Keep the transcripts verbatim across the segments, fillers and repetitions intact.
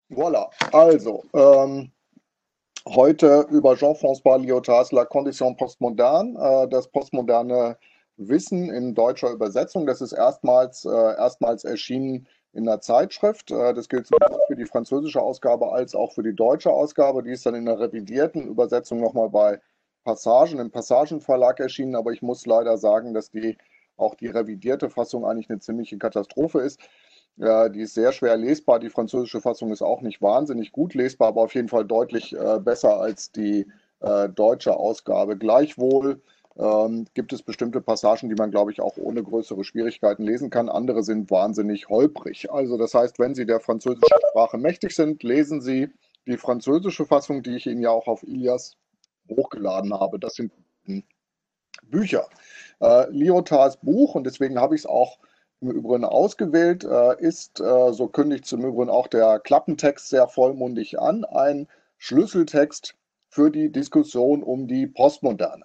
Voilà, also ähm, heute über Jean-François Lyotards La Condition postmoderne, äh, das postmoderne Wissen in deutscher Übersetzung. Das ist erstmals, äh, erstmals erschienen in einer Zeitschrift. Äh, das gilt sowohl für die französische Ausgabe als auch für die deutsche Ausgabe. Die ist dann in einer revidierten Übersetzung nochmal bei Passagen, im Passagenverlag erschienen. Aber ich muss leider sagen, dass die auch die revidierte Fassung eigentlich eine ziemliche Katastrophe ist. Ja, die ist sehr schwer lesbar. Die französische Fassung ist auch nicht wahnsinnig gut lesbar, aber auf jeden Fall deutlich äh, besser als die äh, deutsche Ausgabe. Gleichwohl ähm, gibt es bestimmte Passagen, die man, glaube ich, auch ohne größere Schwierigkeiten lesen kann. Andere sind wahnsinnig holprig. Also das heißt, wenn Sie der französischen Sprache mächtig sind, lesen Sie die französische Fassung, die ich Ihnen ja auch auf Ilias hochgeladen habe. Das sind Bücher. Äh, Lyotards Buch, und deswegen habe ich es auch im Übrigen ausgewählt, äh, ist, äh, so kündigt zum Übrigen auch der Klappentext sehr vollmundig an, ein Schlüsseltext für die Diskussion um die Postmoderne.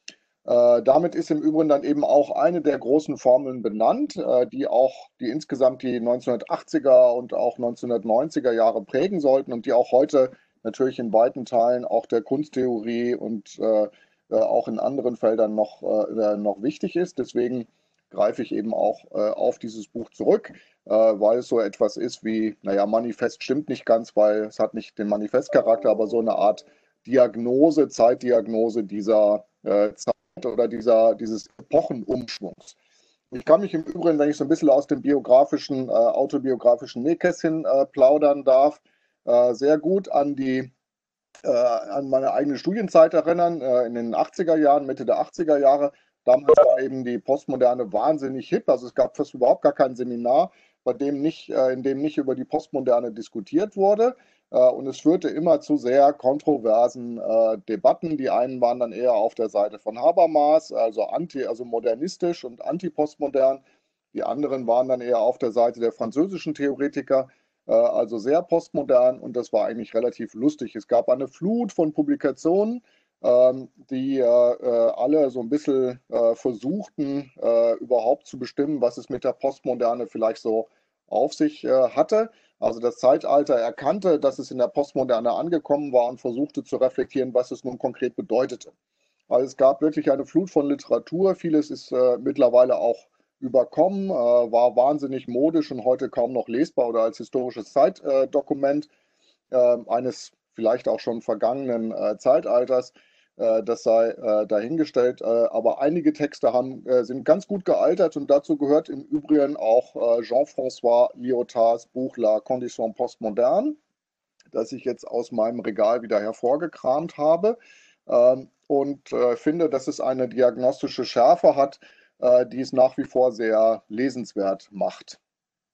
Äh, damit ist im Übrigen dann eben auch eine der großen Formeln benannt, äh, die auch, die insgesamt die neunzehnhundertachtziger und auch neunzehnhundertneunziger Jahre prägen sollten und die auch heute natürlich in weiten Teilen auch der Kunsttheorie und äh, äh, auch in anderen Feldern noch, äh, noch wichtig ist. Deswegen greife ich eben auch äh, auf dieses Buch zurück, äh, weil es so etwas ist wie, naja, Manifest stimmt nicht ganz, weil es hat nicht den Manifestcharakter, aber so eine Art Diagnose, Zeitdiagnose dieser äh, Zeit oder dieser, dieses Epochenumschwungs. Ich kann mich im Übrigen, wenn ich so ein bisschen aus dem biografischen, äh, autobiografischen Nähkästchen äh, plaudern darf, äh, sehr gut an die äh, an meine eigene Studienzeit erinnern, äh, in den achtziger Jahren, Mitte der achtziger Jahre. Damals war eben die Postmoderne wahnsinnig hip. Also es gab fast überhaupt gar kein Seminar, bei dem nicht, äh, in dem nicht über die Postmoderne diskutiert wurde. Äh, und es führte immer zu sehr kontroversen äh, Debatten. Die einen waren dann eher auf der Seite von Habermas, also anti, also modernistisch und antipostmodern. Die anderen waren dann eher auf der Seite der französischen Theoretiker, äh, also sehr postmodern, und das war eigentlich relativ lustig. Es gab eine Flut von Publikationen, ähm, die äh, äh, alle so ein bisschen äh, versuchten, äh, überhaupt zu bestimmen, was es mit der Postmoderne vielleicht so auf sich äh, hatte. Also das Zeitalter erkannte, dass es in der Postmoderne angekommen war und versuchte zu reflektieren, was es nun konkret bedeutete. Also es gab wirklich eine Flut von Literatur. Vieles ist äh, mittlerweile auch überkommen, äh, war wahnsinnig modisch und heute kaum noch lesbar oder als historisches Zeitdokument äh, eines vielleicht auch schon vergangenen äh, Zeitalters. Äh, das sei äh, dahingestellt. Äh, aber einige Texte haben, äh, sind ganz gut gealtert, und dazu gehört im Übrigen auch äh, Jean-François Lyotards Buch La Condition postmoderne, das ich jetzt aus meinem Regal wieder hervorgekramt habe, ähm, und äh, finde, dass es eine diagnostische Schärfe hat, äh, die es nach wie vor sehr lesenswert macht.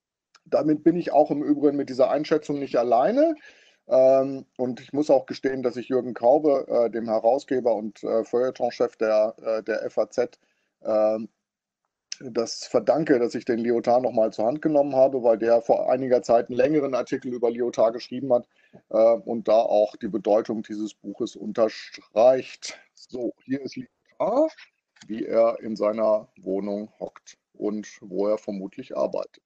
Damit bin ich auch im Übrigen mit dieser Einschätzung nicht alleine. Ähm, und ich muss auch gestehen, dass ich Jürgen Kaube, äh, dem Herausgeber und äh, Feuilletonchef der, äh, der F A Z, äh, das verdanke, dass ich den Lyotard nochmal zur Hand genommen habe, weil der vor einiger Zeit einen längeren Artikel über Lyotard geschrieben hat äh, und da auch die Bedeutung dieses Buches unterstreicht. So, hier ist Lyotard, wie er in seiner Wohnung hockt und wo er vermutlich arbeitet.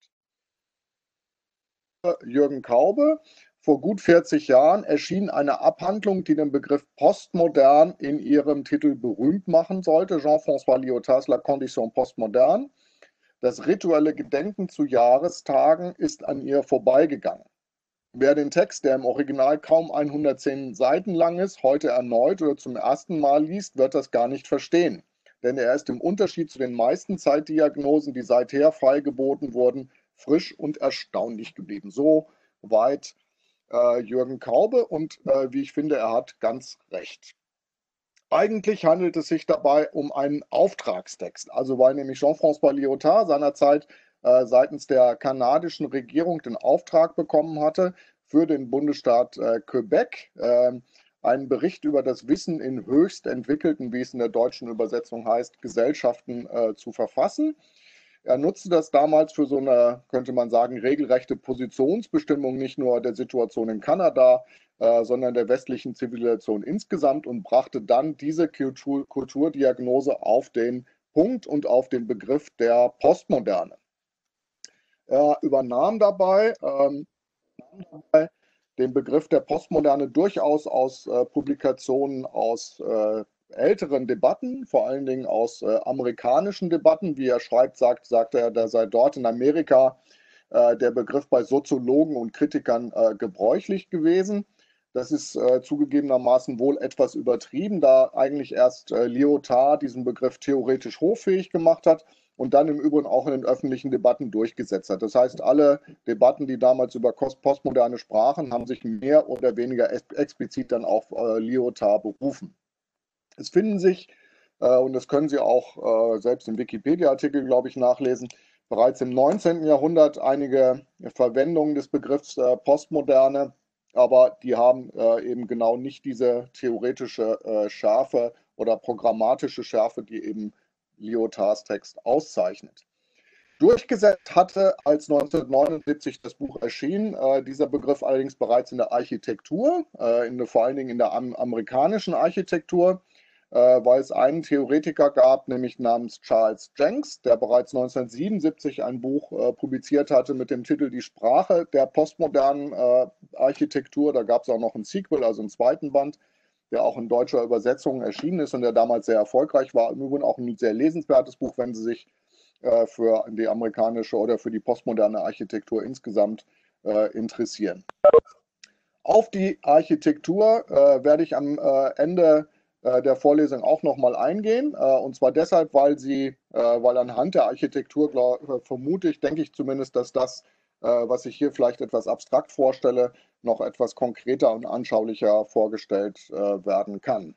Jürgen Kaube. Vor gut vierzig Jahren erschien eine Abhandlung, die den Begriff postmodern in ihrem Titel berühmt machen sollte. Jean-François Lyotards La Condition postmoderne. Das rituelle Gedenken zu Jahrestagen ist an ihr vorbeigegangen. Wer den Text, der im Original kaum hundertzehn Seiten lang ist, heute erneut oder zum ersten Mal liest, wird das gar nicht verstehen. Denn er ist im Unterschied zu den meisten Zeitdiagnosen, die seither feilgeboten wurden, frisch und erstaunlich geblieben. So weit äh, Jürgen Kaube, und äh, wie ich finde, er hat ganz recht. Eigentlich handelt es sich dabei um einen Auftragstext, also weil nämlich Jean-François Lyotard seinerzeit äh, seitens der kanadischen Regierung den Auftrag bekommen hatte, für den Bundesstaat äh, Quebec äh, einen Bericht über das Wissen in höchst entwickelten, wie es in der deutschen Übersetzung heißt, Gesellschaften äh, zu verfassen. Er nutzte das damals für so eine, könnte man sagen, regelrechte Positionsbestimmung nicht nur der Situation in Kanada, äh, sondern der westlichen Zivilisation insgesamt, und brachte dann diese Kultur Kulturdiagnose auf den Punkt und auf den Begriff der Postmoderne. Er übernahm dabei, ähm, den Begriff der Postmoderne durchaus aus äh, Publikationen aus äh, älteren Debatten, vor allen Dingen aus äh, amerikanischen Debatten. Wie er schreibt, sagt, sagt er, da sei dort in Amerika äh, der Begriff bei Soziologen und Kritikern äh, gebräuchlich gewesen. Das ist äh, zugegebenermaßen wohl etwas übertrieben, da eigentlich erst äh, Lyotard diesen Begriff theoretisch hoffähig gemacht hat und dann im Übrigen auch in den öffentlichen Debatten durchgesetzt hat. Das heißt, alle Debatten, die damals über postmoderne sprachen, haben sich mehr oder weniger explizit dann auf äh, Lyotard berufen. Es finden sich, äh, und das können Sie auch äh, selbst im Wikipedia-Artikel, glaube ich, nachlesen, bereits im neunzehnten Jahrhundert einige Verwendungen des Begriffs äh, Postmoderne, aber die haben äh, eben genau nicht diese theoretische äh, Schärfe oder programmatische Schärfe, die eben Lyotards Text auszeichnet. Durchgesetzt hatte, als neunzehnhundertneunundsiebzig das Buch erschien, äh, dieser Begriff allerdings bereits in der Architektur, äh, in, vor allen Dingen in der am, amerikanischen Architektur, äh, weil es einen Theoretiker gab, nämlich namens Charles Jenks, der bereits neunzehnhundertsiebenundsiebzig ein Buch äh, publiziert hatte mit dem Titel Die Sprache der postmodernen äh, Architektur. Da gab es auch noch ein Sequel, also einen zweiten Band, der auch in deutscher Übersetzung erschienen ist und der damals sehr erfolgreich war. Im Übrigen auch ein sehr lesenswertes Buch, wenn Sie sich äh, für die amerikanische oder für die postmoderne Architektur insgesamt äh, interessieren. Auf die Architektur äh, werde ich am äh, Ende äh, der Vorlesung auch nochmal eingehen. Äh, und zwar deshalb, weil sie, äh, weil anhand der Architektur glaub, vermute ich, denke ich zumindest, dass das, äh, was ich hier vielleicht etwas abstrakt vorstelle, noch etwas konkreter und anschaulicher vorgestellt äh, werden kann.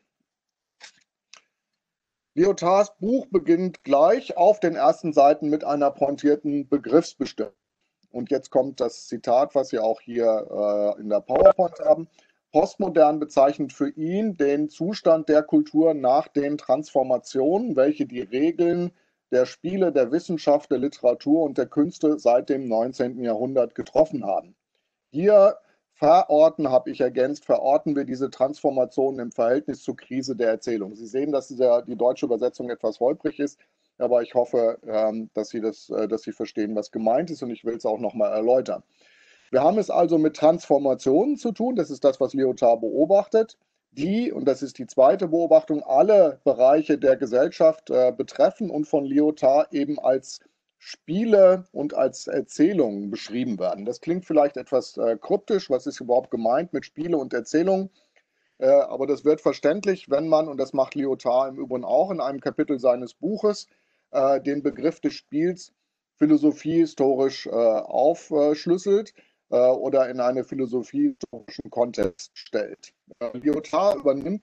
Lyotards Buch beginnt gleich auf den ersten Seiten mit einer pointierten Begriffsbestimmung. Und jetzt kommt das Zitat, was Sie auch hier äh, in der PowerPoint haben. Postmodern bezeichnet für ihn den Zustand der Kultur nach den Transformationen, welche die Regeln der Spiele, der Wissenschaft, der Literatur und der Künste seit dem neunzehnten Jahrhundert getroffen haben. Hier verorten, habe ich ergänzt, verorten wir diese Transformationen im Verhältnis zur Krise der Erzählung. Sie sehen, dass die deutsche Übersetzung etwas holprig ist, aber ich hoffe, dass Sie, das, dass Sie verstehen, was gemeint ist und ich will es auch nochmal erläutern. Wir haben es also mit Transformationen zu tun, das ist das, was Lyotard beobachtet, die, und das ist die zweite Beobachtung, alle Bereiche der Gesellschaft betreffen und von Lyotard eben als Spiele und als Erzählungen beschrieben werden. Das klingt vielleicht etwas äh, kryptisch, was ist überhaupt gemeint mit Spiele und Erzählungen, äh, aber das wird verständlich, wenn man, und das macht Lyotard im Übrigen auch in einem Kapitel seines Buches, äh, den Begriff des Spiels philosophiehistorisch äh, aufschlüsselt äh, oder in einen philosophiehistorischen Kontext stellt. Äh, Lyotard übernimmt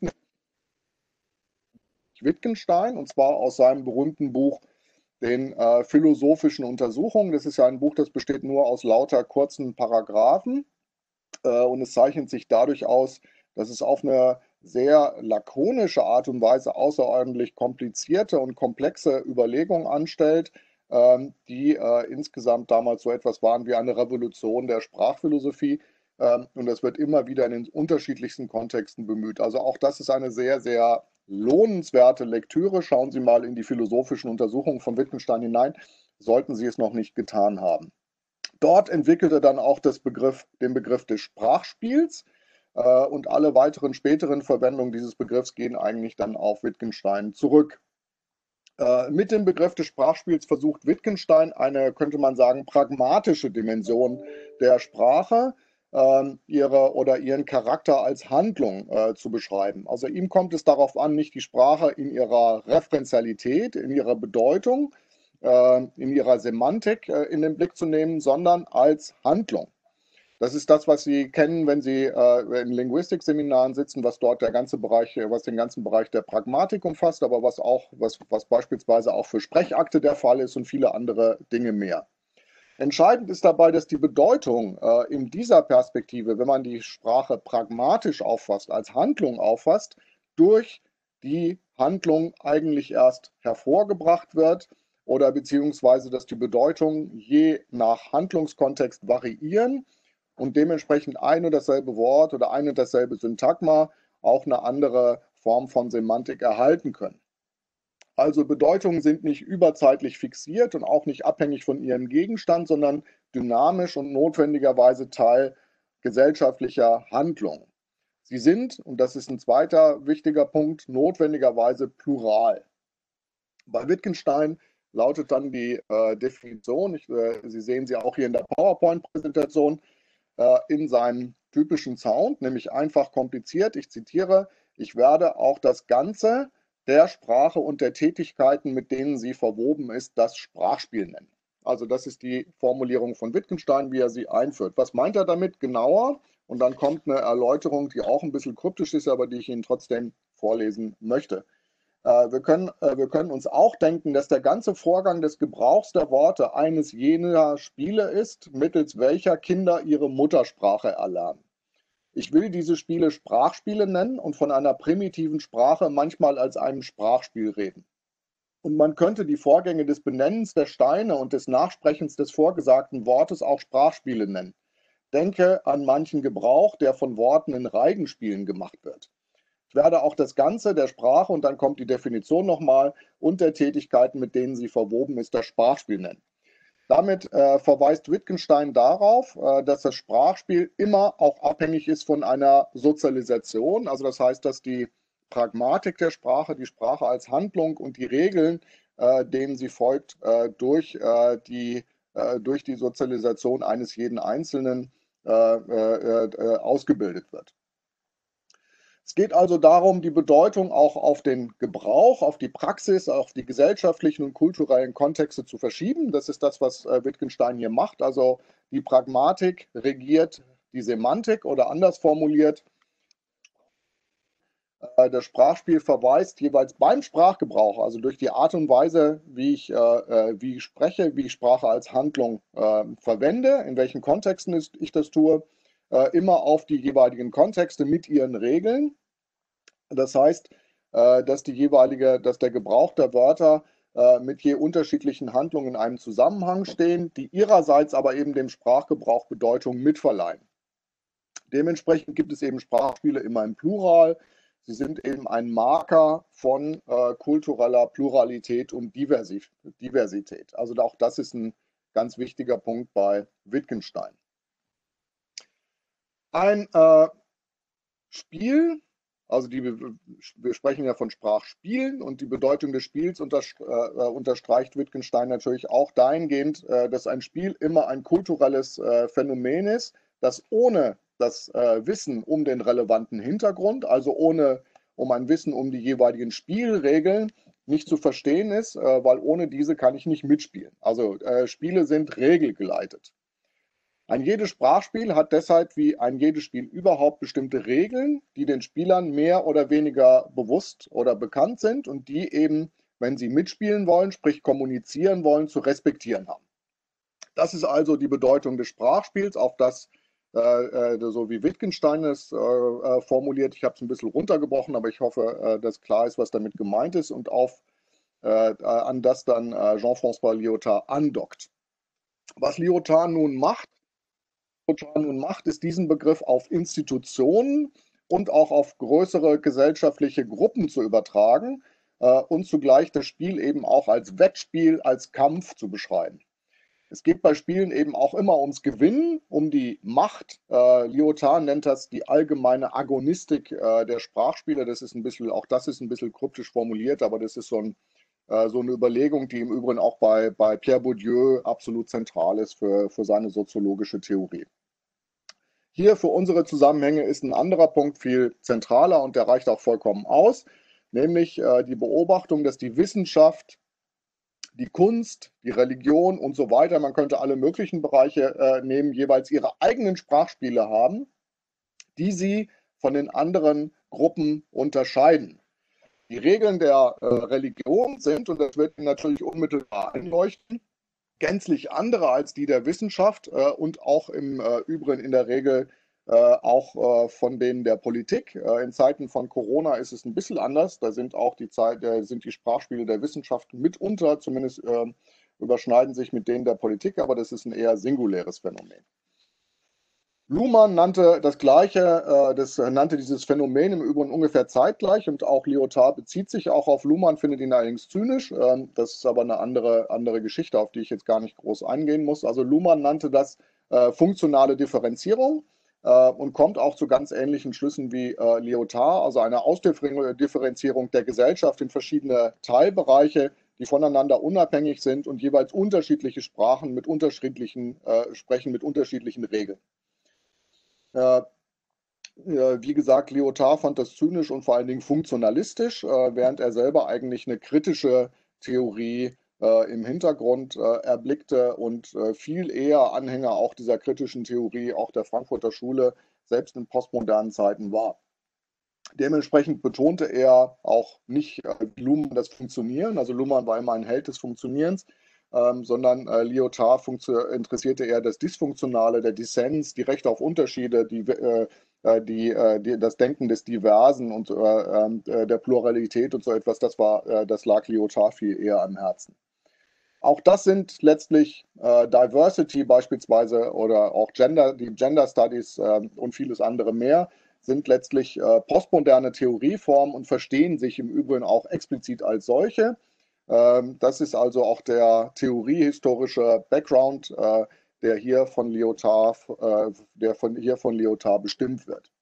Wittgenstein, und zwar aus seinem berühmten Buch den äh, philosophischen Untersuchungen. Das ist ja ein Buch, das besteht nur aus lauter kurzen Paragraphen äh, und es zeichnet sich dadurch aus, dass es auf eine sehr lakonische Art und Weise außerordentlich komplizierte und komplexe Überlegungen anstellt, ähm, die äh, insgesamt damals so etwas waren wie eine Revolution der Sprachphilosophie. Ähm, und das wird immer wieder in den unterschiedlichsten Kontexten bemüht. Also auch das ist eine sehr, sehr lohnenswerte Lektüre. Schauen Sie mal in die philosophischen Untersuchungen von Wittgenstein hinein, sollten Sie es noch nicht getan haben. Dort entwickelte er dann auch das Begriff, den Begriff des Sprachspiels äh, und alle weiteren späteren Verwendungen dieses Begriffs gehen eigentlich dann auf Wittgenstein zurück. Äh, mit dem Begriff des Sprachspiels versucht Wittgenstein eine, könnte man sagen, pragmatische Dimension der Sprache äh, ihre oder ihren Charakter als Handlung äh, zu beschreiben. Also ihm kommt es darauf an, nicht die Sprache in ihrer Referenzialität, in ihrer Bedeutung, äh, in ihrer Semantik äh, in den Blick zu nehmen, sondern als Handlung. Das ist das, was Sie kennen, wenn Sie äh, in Linguistikseminaren sitzen, was dort der ganze Bereich, was den ganzen Bereich der Pragmatik umfasst, aber was auch, was, was beispielsweise auch für Sprechakte der Fall ist und viele andere Dinge mehr. Entscheidend ist dabei, dass die Bedeutung äh, in dieser Perspektive, wenn man die Sprache pragmatisch auffasst, als Handlung auffasst, durch die Handlung eigentlich erst hervorgebracht wird oder beziehungsweise, dass die Bedeutung je nach Handlungskontext variieren und dementsprechend ein und dasselbe Wort oder ein und dasselbe Syntagma auch eine andere Form von Semantik erhalten können. Also Bedeutungen sind nicht überzeitlich fixiert und auch nicht abhängig von ihrem Gegenstand, sondern dynamisch und notwendigerweise Teil gesellschaftlicher Handlung. Sie sind, und das ist ein zweiter wichtiger Punkt, notwendigerweise plural. Bei Wittgenstein lautet dann die äh, Definition, ich, äh, Sie sehen sie auch hier in der PowerPoint-Präsentation, äh, in seinem typischen Sound, nämlich einfach kompliziert. Ich zitiere, ich werde auch das Ganze der Sprache und der Tätigkeiten, mit denen sie verwoben ist, das Sprachspiel nennen. Also das ist die Formulierung von Wittgenstein, wie er sie einführt. Was meint er damit genauer? Und dann kommt eine Erläuterung, die auch ein bisschen kryptisch ist, aber die ich Ihnen trotzdem vorlesen möchte. Äh, wir können, äh, wir können uns auch denken, dass der ganze Vorgang des Gebrauchs der Worte eines jener Spiele ist, mittels welcher Kinder ihre Muttersprache erlernen. Ich will diese Spiele Sprachspiele nennen und von einer primitiven Sprache manchmal als einem Sprachspiel reden. Und man könnte die Vorgänge des Benennens der Steine und des Nachsprechens des vorgesagten Wortes auch Sprachspiele nennen. Denke an manchen Gebrauch, der von Worten in Reigenspielen gemacht wird. Ich werde auch das Ganze der Sprache, und dann kommt die Definition nochmal, und der Tätigkeiten, mit denen sie verwoben ist, das Sprachspiel nennen. Damit äh, verweist Wittgenstein darauf, äh, dass das Sprachspiel immer auch abhängig ist von einer Sozialisation. Also das heißt, dass die Pragmatik der Sprache, die Sprache als Handlung und die Regeln, äh, denen sie folgt, äh, durch, äh, die, äh, durch die Sozialisation eines jeden Einzelnen äh, äh, äh, ausgebildet wird. Es geht also darum, die Bedeutung auch auf den Gebrauch, auf die Praxis, auf die gesellschaftlichen und kulturellen Kontexte zu verschieben. Das ist das, was äh, Wittgenstein hier macht. Also die Pragmatik regiert die Semantik oder anders formuliert, äh, das Sprachspiel verweist jeweils beim Sprachgebrauch, also durch die Art und Weise, wie ich, äh, äh, wie ich spreche, wie ich Sprache als Handlung äh, verwende, in welchen Kontexten ich das tue, äh, immer auf die jeweiligen Kontexte mit ihren Regeln. Das heißt, äh, dass die jeweilige, dass der Gebrauch der Wörter äh, mit je unterschiedlichen Handlungen in einem Zusammenhang stehen, die ihrerseits aber eben dem Sprachgebrauch Bedeutung mitverleihen. Dementsprechend gibt es eben Sprachspiele immer im Plural. Sie sind eben ein Marker von äh, kultureller Pluralität und Diversität. Also auch das ist ein ganz wichtiger Punkt bei Wittgenstein. Ein äh, Spiel, also die, wir sprechen ja von Sprachspielen, und die Bedeutung des Spiels unterstreicht Wittgenstein natürlich auch dahingehend, dass ein Spiel immer ein kulturelles Phänomen ist, das ohne das Wissen um den relevanten Hintergrund, also ohne um ein Wissen um die jeweiligen Spielregeln, nicht zu verstehen ist, weil ohne diese kann ich nicht mitspielen. Also Spiele sind regelgeleitet. Ein jedes Sprachspiel hat deshalb wie ein jedes Spiel überhaupt bestimmte Regeln, die den Spielern mehr oder weniger bewusst oder bekannt sind und die eben, wenn sie mitspielen wollen, sprich kommunizieren wollen, zu respektieren haben. Das ist also die Bedeutung des Sprachspiels, auf das, äh, so wie Wittgenstein es äh, formuliert. Ich habe es ein bisschen runtergebrochen, aber ich hoffe, äh, dass klar ist, was damit gemeint ist, und auf, äh, an das dann äh, Jean-François Lyotard andockt. Was Lyotard nun macht, nun macht, ist diesen Begriff auf Institutionen und auch auf größere gesellschaftliche Gruppen zu übertragen äh, und zugleich das Spiel eben auch als Wettspiel, als Kampf zu beschreiben. Es geht bei Spielen eben auch immer ums Gewinnen, um die Macht. Äh, Lyotard nennt das die allgemeine Agonistik äh, der Sprachspiele. Das ist ein bisschen, auch das ist ein bisschen kryptisch formuliert, aber das ist so, ein, äh, so eine Überlegung, die im Übrigen auch bei, bei Pierre Bourdieu absolut zentral ist für, für seine soziologische Theorie. Hier für unsere Zusammenhänge ist ein anderer Punkt viel zentraler, und der reicht auch vollkommen aus, nämlich äh, die Beobachtung, dass die Wissenschaft, die Kunst, die Religion und so weiter, man könnte alle möglichen Bereiche äh, nehmen, jeweils ihre eigenen Sprachspiele haben, die sie von den anderen Gruppen unterscheiden. Die Regeln der äh, Religion sind, und das wird natürlich unmittelbar einleuchten, gänzlich andere als die der Wissenschaft äh, und auch im äh, Übrigen in der Regel äh, auch äh, von denen der Politik. Äh, in Zeiten von Corona ist es ein bisschen anders. Da sind auch die, Zeit, äh, sind die Sprachspiele der Wissenschaft mitunter, zumindest äh, überschneiden sich mit denen der Politik, aber das ist ein eher singuläres Phänomen. Luhmann nannte das Gleiche, äh, das nannte dieses Phänomen im Übrigen ungefähr zeitgleich, und auch Lyotard bezieht sich auch auf Luhmann, findet ihn allerdings zynisch. Ähm, das ist aber eine andere, andere Geschichte, auf die ich jetzt gar nicht groß eingehen muss. Also Luhmann nannte das äh, funktionale Differenzierung. äh, und kommt auch zu ganz ähnlichen Schlüssen wie äh, Lyotard, also eine Ausdifferenzierung der Gesellschaft in verschiedene Teilbereiche, die voneinander unabhängig sind und jeweils unterschiedliche Sprachen mit unterschiedlichen äh, sprechen mit unterschiedlichen Regeln. Äh, wie gesagt, Lyotard fand das zynisch und vor allen Dingen funktionalistisch, äh, während er selber eigentlich eine kritische Theorie äh, im Hintergrund äh, erblickte und äh, viel eher Anhänger auch dieser kritischen Theorie, auch der Frankfurter Schule, selbst in postmodernen Zeiten war. Dementsprechend betonte er auch nicht äh, Luhmann das Funktionieren, also Luhmann war immer ein Held des Funktionierens, ähm, sondern äh, Lyotard interessierte eher das Dysfunktionale, der Dissens, die Rechte auf Unterschiede, die, äh, die, äh, die, das Denken des Diversen und äh, der Pluralität und so etwas, das, war, äh, das lag Lyotard viel eher am Herzen. Auch das sind letztlich äh, Diversity beispielsweise oder auch Gender, die Gender Studies äh, und vieles andere mehr sind letztlich äh, postmoderne Theorieformen und verstehen sich im Übrigen auch explizit als solche. Ähm, das ist also auch der theoriehistorische Background, äh, der hier von Lyotard, äh, der von, hier von Lyotard bestimmt wird.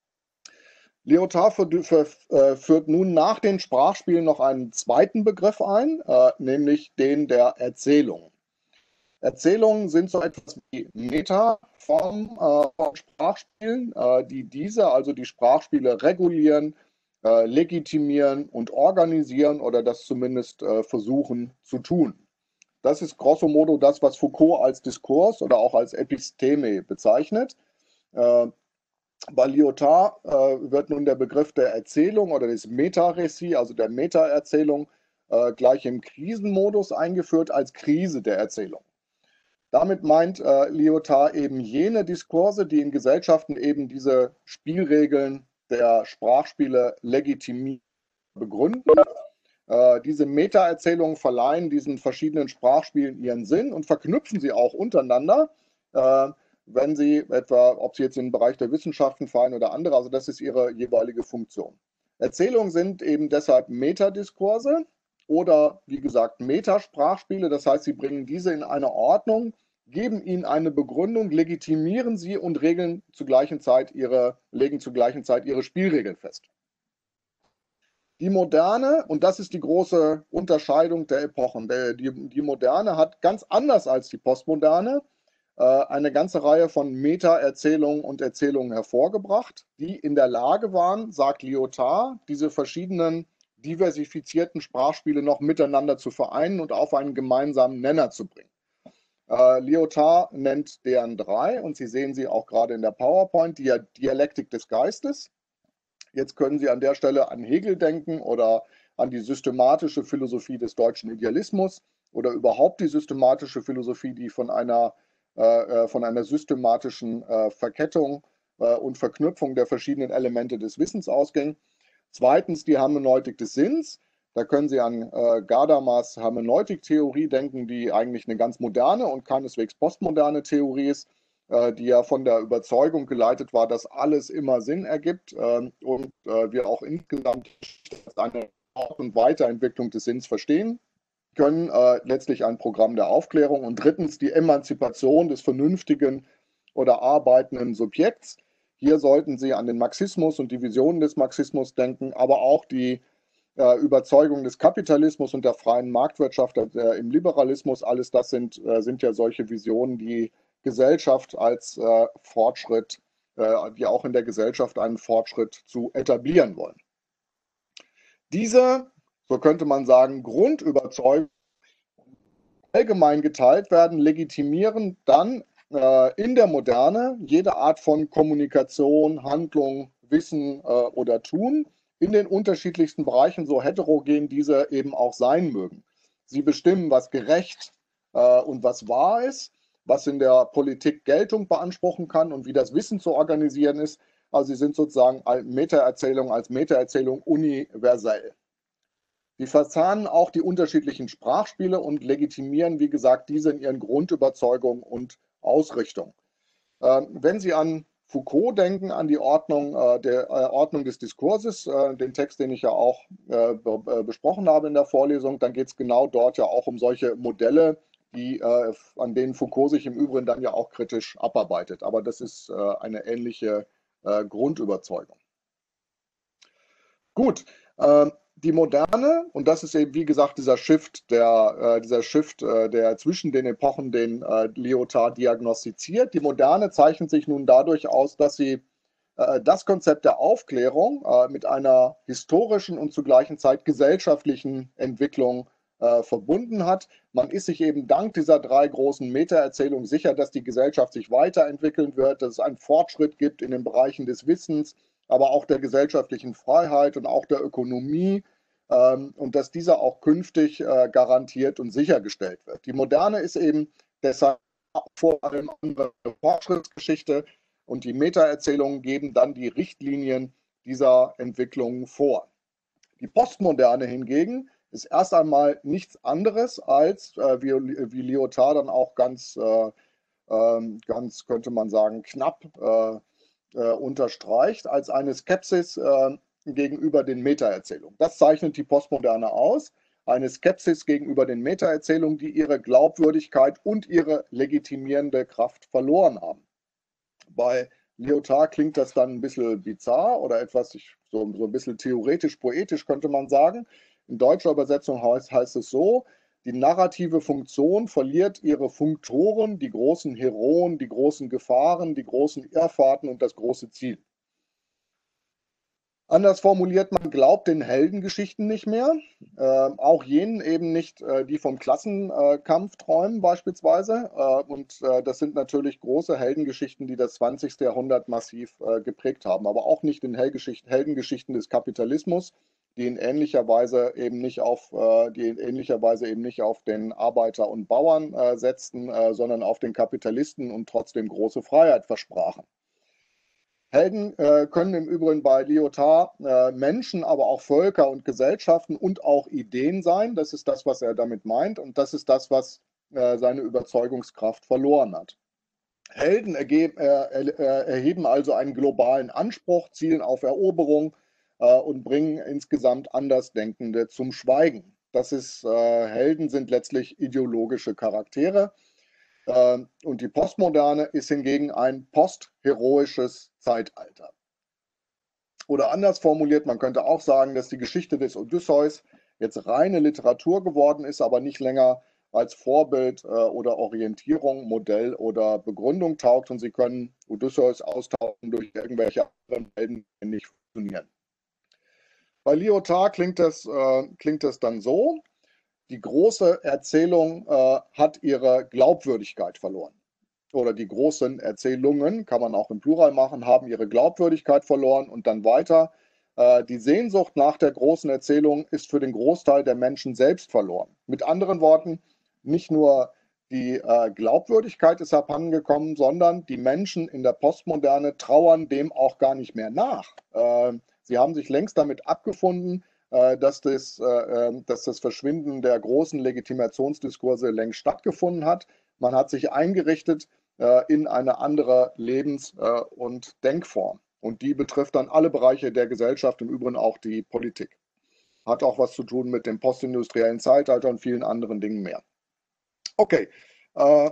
Lyotard führt nun nach den Sprachspielen noch einen zweiten Begriff ein, äh, nämlich den der Erzählung. Erzählungen sind so etwas wie Metaformen äh, von Sprachspielen, äh, die diese, also die Sprachspiele, regulieren, äh, legitimieren und organisieren oder das zumindest äh, versuchen zu tun. Das ist grosso modo das, was Foucault als Diskurs oder auch als Episteme bezeichnet. Äh, Bei Lyotard äh, wird nun der Begriff der Erzählung oder des Meta-Récit, also der Meta-Erzählung, äh, gleich im Krisenmodus eingeführt als Krise der Erzählung. Damit meint äh, Lyotard eben jene Diskurse, die in Gesellschaften eben diese Spielregeln der Sprachspiele legitimieren, begründen. Äh, diese Meta-Erzählungen verleihen diesen verschiedenen Sprachspielen ihren Sinn und verknüpfen sie auch untereinander, äh, wenn sie etwa, ob sie jetzt in den Bereich der Wissenschaften fallen oder andere, also das ist ihre jeweilige Funktion. Erzählungen sind eben deshalb Metadiskurse oder wie gesagt Metasprachspiele, das heißt, sie bringen diese in eine Ordnung, geben ihnen eine Begründung, legitimieren sie und regeln zur gleichen Zeit ihre, legen zur gleichen Zeit ihre Spielregeln fest. Die Moderne, und das ist die große Unterscheidung der Epochen, die, die Moderne hat ganz anders als die Postmoderne äh, eine ganze Reihe von Meta-Erzählungen und Erzählungen hervorgebracht, die in der Lage waren, sagt Lyotard, diese verschiedenen diversifizierten Sprachspiele noch miteinander zu vereinen und auf einen gemeinsamen Nenner zu bringen. Äh, Lyotard nennt deren drei und Sie sehen sie auch gerade in der PowerPoint, die Dialektik des Geistes. Jetzt können Sie an der Stelle an Hegel denken oder an die systematische Philosophie des deutschen Idealismus oder überhaupt die systematische Philosophie, die von einer, äh, von einer systematischen äh, Verkettung äh, und Verknüpfung der verschiedenen Elemente des Wissens ausging. Zweitens die Hermeneutik des Sinns. Da können Sie an äh, Gadamas Hermeneutiktheorie denken, die eigentlich eine ganz moderne und keineswegs postmoderne Theorie ist, äh, die ja von der Überzeugung geleitet war, dass alles immer Sinn ergibt äh, und äh, wir auch insgesamt eine Fort- und Weiterentwicklung des Sinns verstehen können, äh, letztlich ein Programm der Aufklärung. Und drittens die Emanzipation des vernünftigen oder arbeitenden Subjekts. Hier sollten Sie an den Marxismus und die Visionen des Marxismus denken, aber auch die äh, Überzeugung des Kapitalismus und der freien Marktwirtschaft äh, im Liberalismus. Alles das sind, äh, sind ja solche Visionen, die Gesellschaft als äh, Fortschritt, äh, die auch in der Gesellschaft einen Fortschritt zu etablieren wollen. Diese, so könnte man sagen, Grundüberzeugungen allgemein geteilt werden, legitimieren dann äh, in der Moderne jede Art von Kommunikation, Handlung, Wissen äh, oder Tun in den unterschiedlichsten Bereichen, so heterogen diese eben auch sein mögen. Sie bestimmen, was gerecht äh, und was wahr ist, was in der Politik Geltung beanspruchen kann und wie das Wissen zu organisieren ist. Also sie sind sozusagen Meta-Erzählung als Meta-Erzählung universell. Sie verzahnen auch die unterschiedlichen Sprachspiele und legitimieren, wie gesagt, diese in ihren Grundüberzeugungen und Ausrichtungen. Ähm, wenn Sie an Foucault denken, an die Ordnung, äh, der äh, Ordnung des Diskurses, äh, den Text, den ich ja auch äh, be besprochen habe in der Vorlesung, dann geht es genau dort ja auch um solche Modelle, die, äh, an denen Foucault sich im Übrigen dann ja auch kritisch abarbeitet. Aber das ist äh, eine ähnliche äh, Grundüberzeugung. Gut, äh, die Moderne, und das ist eben, wie gesagt, dieser Shift, der, äh, dieser Shift, äh, der zwischen den Epochen, den äh, Lyotard diagnostiziert. Die Moderne zeichnet sich nun dadurch aus, dass sie äh, das Konzept der Aufklärung äh, mit einer historischen und zur gleichen Zeit gesellschaftlichen Entwicklung äh, verbunden hat. Man ist sich eben dank dieser drei großen Meta-Erzählungen sicher, dass die Gesellschaft sich weiterentwickeln wird, dass es einen Fortschritt gibt in den Bereichen des Wissens, aber auch der gesellschaftlichen Freiheit und auch der Ökonomie, ähm, und dass dieser auch künftig äh, garantiert und sichergestellt wird. Die Moderne ist eben deshalb vor allem eine Fortschrittsgeschichte, und die Meta-Erzählungen geben dann die Richtlinien dieser Entwicklungen vor. Die Postmoderne hingegen ist erst einmal nichts anderes als, äh, wie, wie Lyotard dann auch ganz, äh, äh, ganz, könnte man sagen, knapp äh, äh, unterstreicht, als eine Skepsis äh, gegenüber den Meta-Erzählungen. Das zeichnet die Postmoderne aus. Eine Skepsis gegenüber den Meta-Erzählungen, die ihre Glaubwürdigkeit und ihre legitimierende Kraft verloren haben. Bei Lyotard klingt das dann ein bisschen bizarr oder etwas, so, so ein bisschen theoretisch-poetisch könnte man sagen. In deutscher Übersetzung heißt, heißt es so: Die narrative Funktion verliert ihre Funktoren, die großen Heroen, die großen Gefahren, die großen Irrfahrten und das große Ziel. Anders formuliert, man glaubt den Heldengeschichten nicht mehr, äh, auch jenen eben nicht, äh, die vom Klassenkampf träumen beispielsweise. Äh, und äh, das sind natürlich große Heldengeschichten, die das zwanzigste Jahrhundert massiv äh, geprägt haben, aber auch nicht den Heldengeschichten des Kapitalismus, die in ähnlicher Weise eben nicht auf, äh, die in ähnlicher Weise eben nicht auf den Arbeiter und Bauern äh, setzten, äh, sondern auf den Kapitalisten und trotzdem große Freiheit versprachen. Helden äh, können im Übrigen bei Lyotard äh, Menschen, aber auch Völker und Gesellschaften und auch Ideen sein. Das ist das, was er damit meint, und das ist das, was äh, seine Überzeugungskraft verloren hat. Helden ergeben, äh, äh, erheben also einen globalen Anspruch, zielen auf Eroberung äh, und bringen insgesamt Andersdenkende zum Schweigen. Das ist, äh, Helden sind letztlich ideologische Charaktere. Und die Postmoderne ist hingegen ein postheroisches Zeitalter. Oder anders formuliert, man könnte auch sagen, dass die Geschichte des Odysseus jetzt reine Literatur geworden ist, aber nicht länger als Vorbild äh, oder Orientierung, Modell oder Begründung taugt, und sie können Odysseus austauschen durch irgendwelche anderen Helden, die nicht funktionieren. Bei Lyotard klingt das, äh, klingt das dann so: Die große Erzählung äh, hat ihre Glaubwürdigkeit verloren. Oder die großen Erzählungen, kann man auch im Plural machen, haben ihre Glaubwürdigkeit verloren. Und dann weiter: äh, Die Sehnsucht nach der großen Erzählung ist für den Großteil der Menschen selbst verloren. Mit anderen Worten, nicht nur die äh, Glaubwürdigkeit ist abhandengekommen, sondern die Menschen in der Postmoderne trauern dem auch gar nicht mehr nach. Äh, sie haben sich längst damit abgefunden, dass das, dass das Verschwinden der großen Legitimationsdiskurse längst stattgefunden hat. Man hat sich eingerichtet in eine andere Lebens- und Denkform. Und die betrifft dann alle Bereiche der Gesellschaft, im Übrigen auch die Politik. Hat auch was zu tun mit dem postindustriellen Zeitalter und vielen anderen Dingen mehr. Okay. Äh,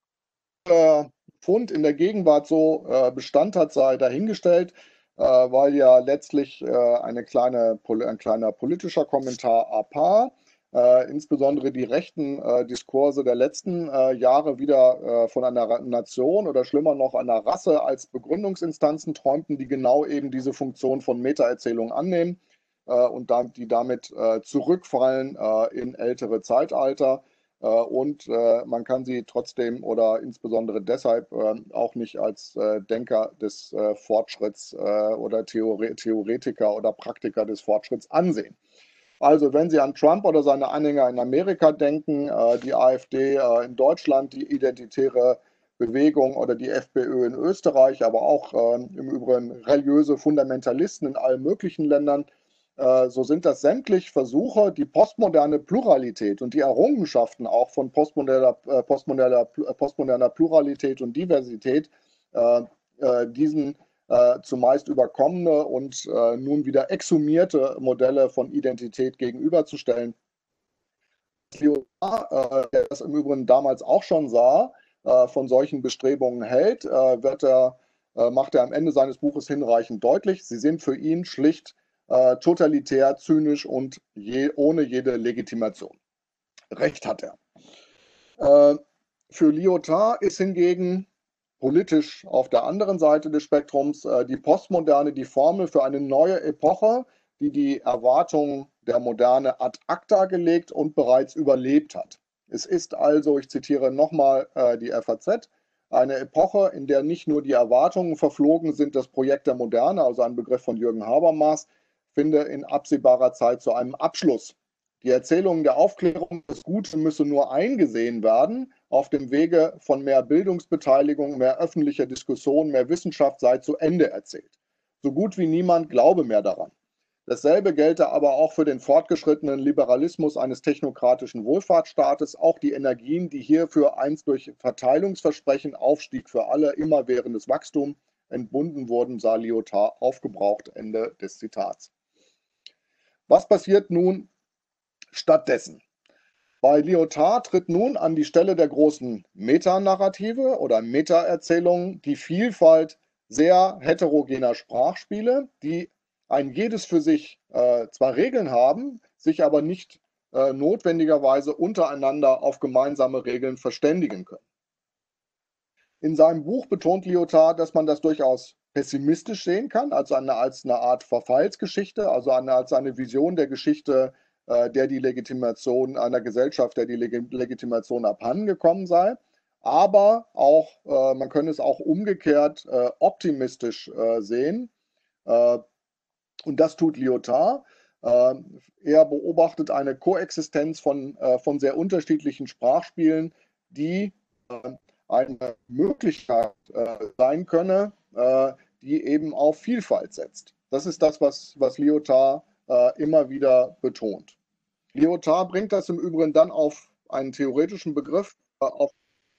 Fund in der Gegenwart so äh, Bestand hat, sei dahingestellt, äh, weil ja letztlich äh, eine kleine, ein kleiner politischer Kommentar à part, äh, insbesondere die rechten äh, Diskurse der letzten äh, Jahre wieder äh, von einer Nation oder schlimmer noch einer Rasse als Begründungsinstanzen träumten, die genau eben diese Funktion von Metaerzählungen annehmen äh, und da, die damit äh, zurückfallen äh, in ältere Zeitalter. Und äh, man kann sie trotzdem oder insbesondere deshalb äh, auch nicht als äh, Denker des äh, Fortschritts äh, oder Theore Theoretiker oder Praktiker des Fortschritts ansehen. Also wenn Sie an Trump oder seine Anhänger in Amerika denken, äh, die AfD äh, in Deutschland, die Identitäre Bewegung oder die FPÖ in Österreich, aber auch äh, im Übrigen religiöse Fundamentalisten in allen möglichen Ländern, so sind das sämtlich Versuche, die postmoderne Pluralität und die Errungenschaften auch von postmoderner, postmoderner, postmoderner Pluralität und Diversität, äh, äh, diesen äh, zumeist überkommene und äh, nun wieder exhumierte Modelle von Identität gegenüberzustellen. Lyotard, äh, der das im Übrigen damals auch schon sah, äh, von solchen Bestrebungen hält, äh, wird er, äh, macht er am Ende seines Buches hinreichend deutlich. Sie sind für ihn schlicht äh, totalitär, zynisch und je, ohne jede Legitimation. Recht hat er. Äh, für Lyotard ist hingegen politisch auf der anderen Seite des Spektrums äh, die Postmoderne die Formel für eine neue Epoche, die die Erwartungen der Moderne ad acta gelegt und bereits überlebt hat. Es ist also, ich zitiere nochmal äh, die F A Z, eine Epoche, in der nicht nur die Erwartungen verflogen sind, das Projekt der Moderne, also ein Begriff von Jürgen Habermas, finde in absehbarer Zeit zu einem Abschluss. Die Erzählung der Aufklärung, das Gute müsse nur eingesehen werden, auf dem Wege von mehr Bildungsbeteiligung, mehr öffentlicher Diskussion, mehr Wissenschaft sei zu Ende erzählt. So gut wie niemand glaube mehr daran. Dasselbe gelte aber auch für den fortgeschrittenen Liberalismus eines technokratischen Wohlfahrtsstaates. Auch die Energien, die hierfür einst durch Verteilungsversprechen, Aufstieg für alle, immerwährendes Wachstum entbunden wurden, sah Lyotard aufgebraucht. Ende des Zitats. Was passiert nun stattdessen? Bei Lyotard tritt nun an die Stelle der großen Metanarrative oder Metaerzählungen die Vielfalt sehr heterogener Sprachspiele, die ein jedes für sich äh, zwar Regeln haben, sich aber nicht äh, notwendigerweise untereinander auf gemeinsame Regeln verständigen können. In seinem Buch betont Lyotard, dass man das durchaus pessimistisch sehen kann, also eine, als eine Art Verfallsgeschichte, also eine, als eine Vision der Geschichte, äh, der die Legitimation einer Gesellschaft, der die Leg Legitimation abhandengekommen sei. Aber auch, äh, man könne es auch umgekehrt äh, optimistisch äh, sehen. Äh, Und das tut Lyotard. Er beobachtet eine Koexistenz von, von sehr unterschiedlichen Sprachspielen, die eine Möglichkeit sein könne, die eben auf Vielfalt setzt. Das ist das, was, was Lyotard immer wieder betont. Lyotard bringt das im Übrigen dann auf einen theoretischen Begriff, auf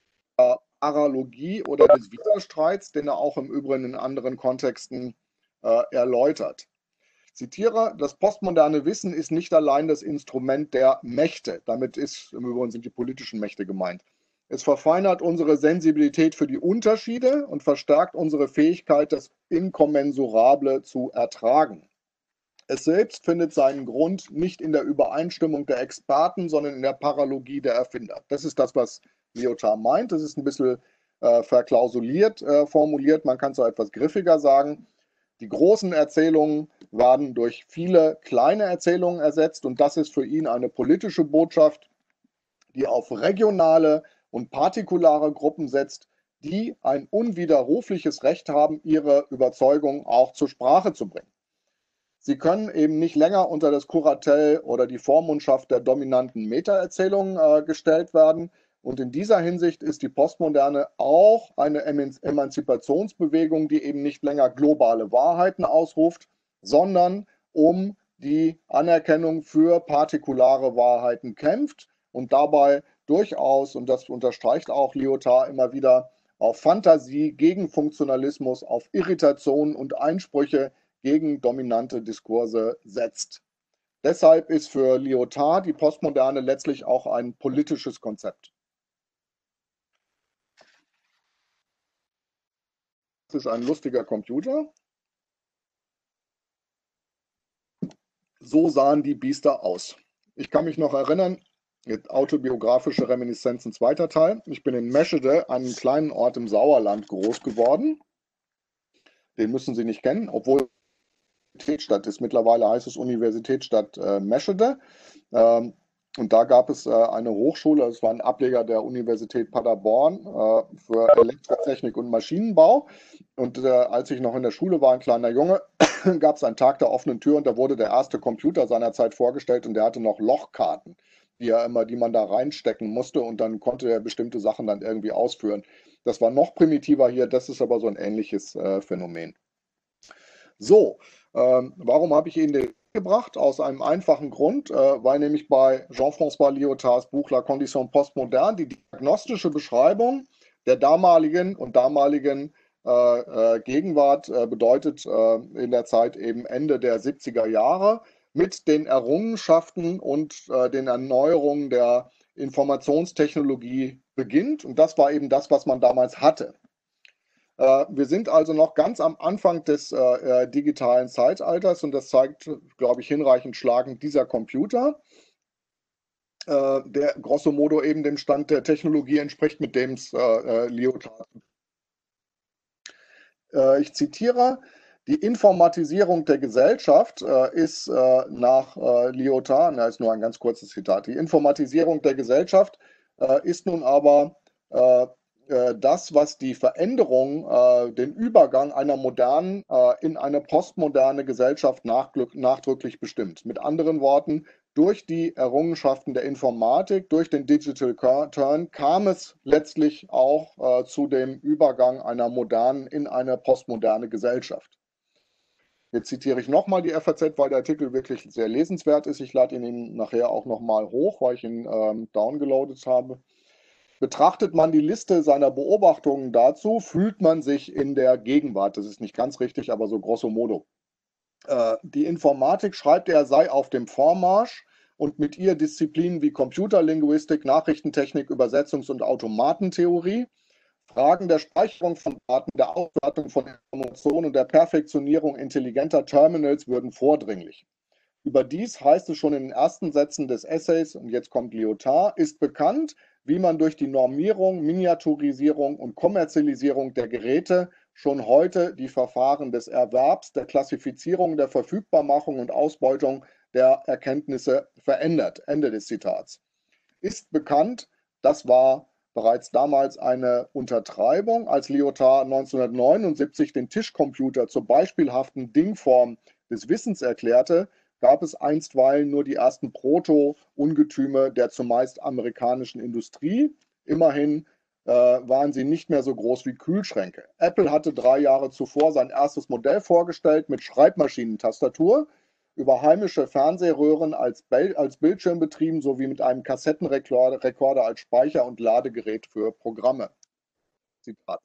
Paralogie oder des Widerstreits, den er auch im Übrigen in anderen Kontexten erläutert. Ich zitiere, das postmoderne Wissen ist nicht allein das Instrument der Mächte. Damit ist im Übrigen sind die politischen Mächte gemeint. Es verfeinert unsere Sensibilität für die Unterschiede und verstärkt unsere Fähigkeit, das Inkommensurable zu ertragen. Es selbst findet seinen Grund nicht in der Übereinstimmung der Experten, sondern in der Paralogie der Erfinder. Das ist das, was Lyotard meint. Das ist ein bisschen äh, verklausuliert äh, formuliert. Man kann es auch etwas griffiger sagen. Die großen Erzählungen werden durch viele kleine Erzählungen ersetzt und das ist für ihn eine politische Botschaft, die auf regionale und partikulare Gruppen setzt, die ein unwiderrufliches Recht haben, ihre Überzeugung auch zur Sprache zu bringen. Sie können eben nicht länger unter das Kuratell oder die Vormundschaft der dominanten Metaerzählungen äh, gestellt werden. Und in dieser Hinsicht ist die Postmoderne auch eine Emanzipationsbewegung, die eben nicht länger globale Wahrheiten ausruft, sondern um die Anerkennung für partikulare Wahrheiten kämpft und dabei durchaus, und das unterstreicht auch Lyotard immer wieder, auf Fantasie gegen Funktionalismus, auf Irritation und Einsprüche gegen dominante Diskurse setzt. Deshalb ist für Lyotard die Postmoderne letztlich auch ein politisches Konzept. Das ist ein lustiger Computer. So sahen die Biester aus. Ich kann mich noch erinnern, autobiografische Reminiszenzen, zweiter Teil. Ich bin in Meschede, einem kleinen Ort im Sauerland, groß geworden. Den müssen Sie nicht kennen, obwohl Universitätsstadt ist. Mittlerweile heißt es Universitätsstadt äh, Meschede. Ähm, und da gab es äh, eine Hochschule, das war ein Ableger der Universität Paderborn äh, für Elektrotechnik und Maschinenbau. Und äh, als ich noch in der Schule war, ein kleiner Junge, gab es einen Tag der offenen Tür und da wurde der erste Computer seiner Zeit vorgestellt und der hatte noch Lochkarten, die, er immer, die man da reinstecken musste und dann konnte er bestimmte Sachen dann irgendwie ausführen. Das war noch primitiver hier, das ist aber so ein ähnliches äh, Phänomen. So, ähm, warum habe ich Ihnen den gebracht? Aus einem einfachen Grund, äh, weil nämlich bei Jean-François Lyotards Buch La Condition Postmoderne die diagnostische Beschreibung der damaligen und damaligen äh, äh, Gegenwart äh, bedeutet äh, in der Zeit eben Ende der siebziger Jahre mit den Errungenschaften und äh, den Erneuerungen der Informationstechnologie beginnt. Und das war eben das, was man damals hatte. Äh, wir sind also noch ganz am Anfang des äh, äh, digitalen Zeitalters und das zeigt, glaube ich, hinreichend schlagend dieser Computer, äh, der grosso modo eben dem Stand der Technologie entspricht, mit dem es äh, äh, Lyotard. Äh, ich zitiere: Die Informatisierung der Gesellschaft äh, ist äh, nach äh, Lyotard, das ist nur ein ganz kurzes Zitat, die Informatisierung der Gesellschaft äh, ist nun aber äh, äh, das, was die Veränderung, äh, den Übergang einer modernen äh, in eine postmoderne Gesellschaft nachdrücklich bestimmt. Mit anderen Worten, durch die Errungenschaften der Informatik, durch den Digital Turn kam es letztlich auch äh, zu dem Übergang einer modernen in eine postmoderne Gesellschaft. Jetzt zitiere ich nochmal die F A Z, weil der Artikel wirklich sehr lesenswert ist. Ich lade ihn Ihnen nachher auch nochmal hoch, weil ich ihn ähm, downgeloadet habe. Betrachtet man die Liste seiner Beobachtungen dazu, fühlt man sich in der Gegenwart. Das ist nicht ganz richtig, aber so grosso modo. Äh, die Informatik, schreibt er, sei auf dem Vormarsch und mit ihr Disziplinen wie Computerlinguistik, Nachrichtentechnik, Übersetzungs- und Automatentheorie, Fragen der Speicherung von Daten, der Auswertung von Informationen und der Perfektionierung intelligenter Terminals würden vordringlich. Überdies heißt es schon in den ersten Sätzen des Essays, und jetzt kommt Lyotard, ist bekannt, wie man durch die Normierung, Miniaturisierung und Kommerzialisierung der Geräte schon heute die Verfahren des Erwerbs, der Klassifizierung, der Verfügbarmachung und Ausbeutung der Erkenntnisse verändert. Ende des Zitats. Ist bekannt, das war bereits damals eine Untertreibung, als Lyotard neunzehnhundertneunundsiebzig den Tischcomputer zur beispielhaften Dingform des Wissens erklärte, gab es einstweilen nur die ersten Proto-Ungetüme der zumeist amerikanischen Industrie. Immerhin äh, waren sie nicht mehr so groß wie Kühlschränke. Apple hatte drei Jahre zuvor sein erstes Modell vorgestellt mit Schreibmaschinentastatur, über heimische Fernsehröhren als, als Bildschirm betrieben, sowie mit einem Kassettenrekorder Rekorder als Speicher- und Ladegerät für Programme. Zitat.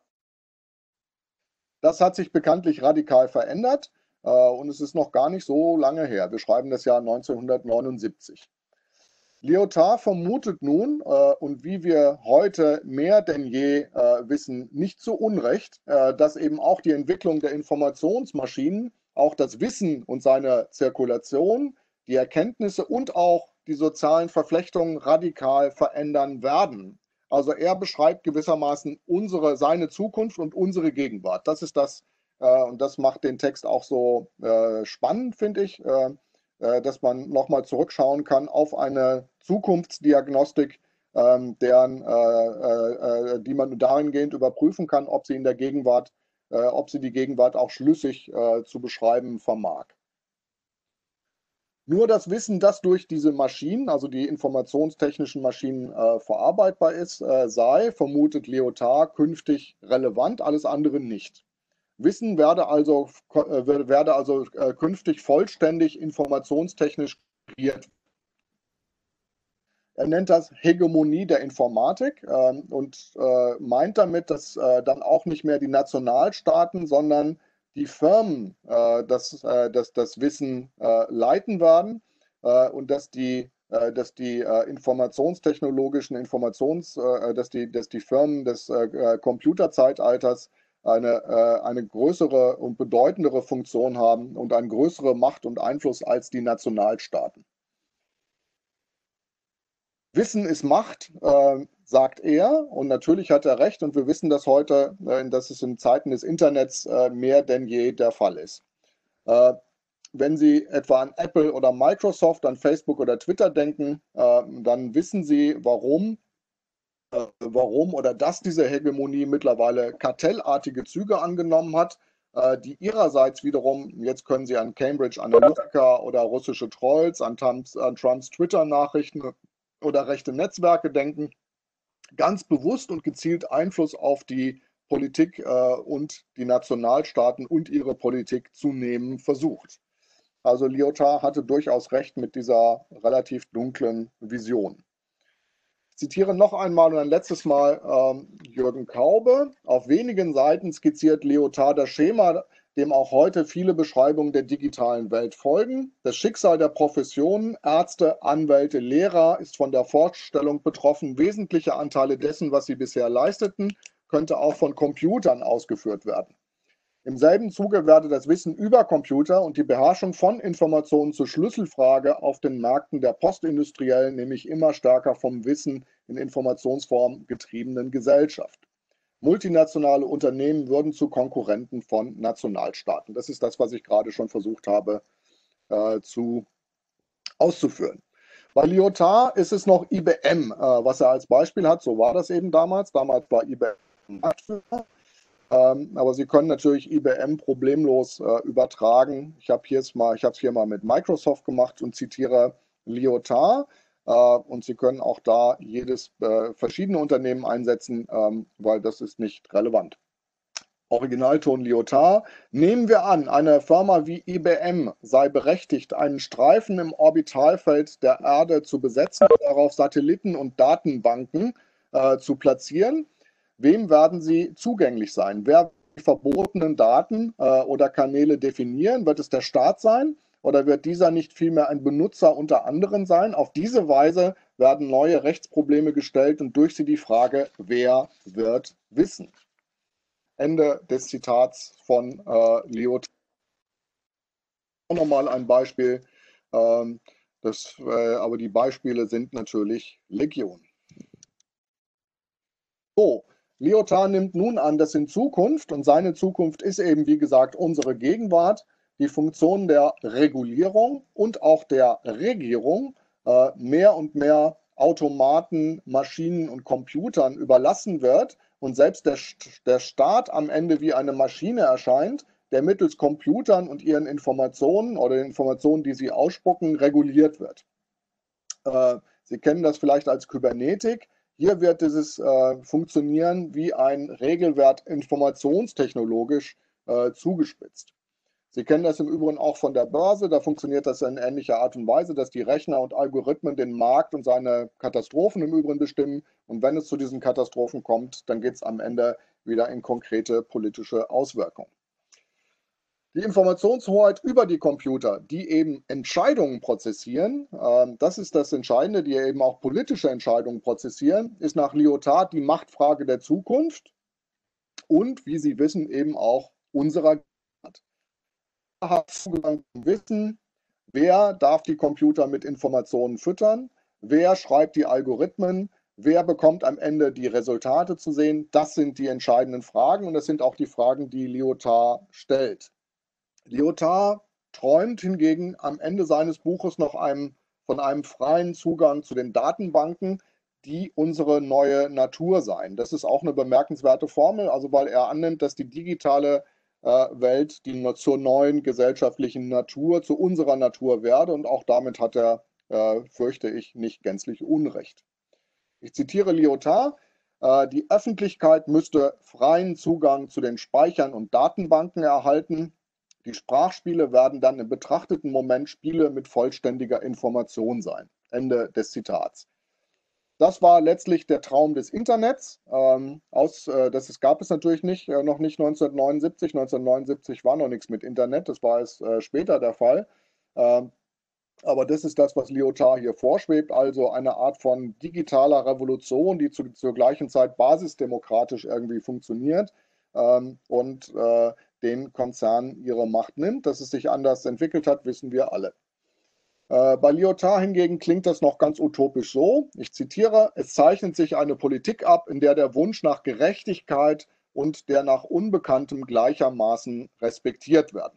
Das hat sich bekanntlich radikal verändert äh, und es ist noch gar nicht so lange her. Wir schreiben das Jahr neunzehnhundertneunundsiebzig. Lyotard vermutet nun, äh, und wie wir heute mehr denn je äh, wissen, nicht zu Unrecht, äh, dass eben auch die Entwicklung der Informationsmaschinen auch das Wissen und seine Zirkulation, die Erkenntnisse und auch die sozialen Verflechtungen radikal verändern werden. Also er beschreibt gewissermaßen unsere, seine Zukunft und unsere Gegenwart. Das ist das, äh, und das macht den Text auch so äh, spannend, finde ich. Äh, dass man nochmal zurückschauen kann auf eine Zukunftsdiagnostik, ähm, deren, äh, äh, die man dahingehend überprüfen kann, ob sie in der Gegenwart, äh, ob sie die Gegenwart auch schlüssig äh, zu beschreiben vermag. Nur das Wissen, das durch diese Maschinen, also die informationstechnischen Maschinen, äh, verarbeitbar ist, äh, sei, vermutet Lyotard, künftig relevant, alles andere nicht. Wissen werde also, äh, werde also äh, künftig vollständig informationstechnisch kreiert. Er nennt das Hegemonie der Informatik äh, und äh, meint damit, dass äh, dann auch nicht mehr die Nationalstaaten, sondern die Firmen äh, das, äh, das, das Wissen äh, leiten werden äh, und dass die, äh, dass die äh, informationstechnologischen Informations, äh, dass, die, dass die Firmen des äh, Computerzeitalters eine, äh, eine größere und bedeutendere Funktion haben und eine größere Macht und Einfluss als die Nationalstaaten. Wissen ist Macht, äh, sagt er, und natürlich hat er recht, und wir wissen das heute, äh, dass es in Zeiten des Internets äh, mehr denn je der Fall ist. Äh, wenn Sie etwa an Apple oder Microsoft, an Facebook oder Twitter denken, äh, dann wissen Sie, warum, äh, warum oder dass diese Hegemonie mittlerweile kartellartige Züge angenommen hat, äh, die ihrerseits wiederum, jetzt können Sie an Cambridge Analytica oder russische Trolls, an Trumps, an Trumps Twitter-Nachrichten oder rechte Netzwerke denken, ganz bewusst und gezielt Einfluss auf die Politik äh, und die Nationalstaaten und ihre Politik zu nehmen versucht. Also Lyotard hatte durchaus recht mit dieser relativ dunklen Vision. Ich zitiere noch einmal und ein letztes Mal ähm, Jürgen Kaube. Auf wenigen Seiten skizziert Lyotard das Schema dem auch heute viele Beschreibungen der digitalen Welt folgen. Das Schicksal der Professionen, Ärzte, Anwälte, Lehrer ist von der Vorstellung betroffen, wesentliche Anteile dessen, was sie bisher leisteten, könnte auch von Computern ausgeführt werden. Im selben Zuge werde das Wissen über Computer und die Beherrschung von Informationen zur Schlüsselfrage auf den Märkten der Postindustriellen, nämlich immer stärker vom Wissen in Informationsform getriebenen Gesellschaft. Multinationale Unternehmen würden zu Konkurrenten von Nationalstaaten. Das ist das, was ich gerade schon versucht habe äh, zu, auszuführen. Bei Lyotard ist es noch I B M, äh, was er als Beispiel hat. So war das eben damals. Damals war I B M Marktführer. Ähm, aber Sie können natürlich I B M problemlos äh, übertragen. Ich habe es mal, ich habe es hier mal mit Microsoft gemacht und zitiere Lyotard. Äh, und Sie können auch da jedes äh, verschiedene Unternehmen einsetzen, ähm, weil das ist nicht relevant. Originalton Lyotard. Nehmen wir an, eine Firma wie I B M sei berechtigt, einen Streifen im Orbitalfeld der Erde zu besetzen, darauf Satelliten und Datenbanken äh, zu platzieren. Wem werden sie zugänglich sein? Wer wird die verbotenen Daten äh, oder Kanäle definieren? Wird es der Staat sein oder wird dieser nicht vielmehr ein Benutzer unter anderen sein? Auf diese Weise werden neue Rechtsprobleme gestellt und durch sie die Frage, wer wird wissen? Ende des Zitats von äh, Lyotard. Nochmal ein Beispiel, ähm, das, äh, aber die Beispiele sind natürlich Legion. So, Lyotard nimmt nun an, dass in Zukunft, und seine Zukunft ist eben, wie gesagt, unsere Gegenwart, die Funktion der Regulierung und auch der Regierung äh, mehr und mehr Automaten, Maschinen und Computern überlassen wird und selbst der, der Staat am Ende wie eine Maschine erscheint, der mittels Computern und ihren Informationen oder den Informationen, die sie ausspucken, reguliert wird. Äh, Sie kennen das vielleicht als Kybernetik. Hier wird dieses äh, funktionieren wie ein Regelwert informationstechnologisch äh, zugespitzt. Sie kennen das im Übrigen auch von der Börse. Da funktioniert das in ähnlicher Art und Weise, dass die Rechner und Algorithmen den Markt und seine Katastrophen im Übrigen bestimmen. Und wenn es zu diesen Katastrophen kommt, dann geht es am Ende wieder in konkrete politische Auswirkungen. Die Informationshoheit über die Computer, die eben Entscheidungen prozessieren, äh, das ist das Entscheidende, die eben auch politische Entscheidungen prozessieren, ist nach Lyotard die Machtfrage der Zukunft und, wie Sie wissen, eben auch unserer Gegenwart. Wer hat Zugang zum Wissen? Wer darf die Computer mit Informationen füttern? Wer schreibt die Algorithmen? Wer bekommt am Ende die Resultate zu sehen? Das sind die entscheidenden Fragen und das sind auch die Fragen, die Lyotard stellt. Lyotard träumt hingegen am Ende seines Buches noch einem, von einem freien Zugang zu den Datenbanken, die unsere neue Natur seien. Das ist auch eine bemerkenswerte Formel, also weil er annimmt, dass die digitale äh, Welt die zur neuen gesellschaftlichen Natur, zu unserer Natur werde und auch damit hat er, äh, fürchte ich, nicht gänzlich Unrecht. Ich zitiere Lyotard. äh, Die Öffentlichkeit müsste freien Zugang zu den Speichern und Datenbanken erhalten. Die Sprachspiele werden dann im betrachteten Moment Spiele mit vollständiger Information sein. Ende des Zitats. Das war letztlich der Traum des Internets. Ähm, aus, äh, das ist, gab es natürlich nicht, äh, noch nicht neunzehnhundertneunundsiebzig. neunzehnhundertneunundsiebzig war noch nichts mit Internet, das war es äh, später der Fall. Ähm, aber das ist das, was Lyotard hier vorschwebt, also eine Art von digitaler Revolution, die zu, zur gleichen Zeit basisdemokratisch irgendwie funktioniert ähm, und äh, den Konzernen ihre Macht nimmt. Dass es sich anders entwickelt hat, wissen wir alle. Äh, bei Lyotard hingegen klingt das noch ganz utopisch so. Ich zitiere: Es zeichnet sich eine Politik ab, in der der Wunsch nach Gerechtigkeit und der nach Unbekanntem gleichermaßen respektiert werden.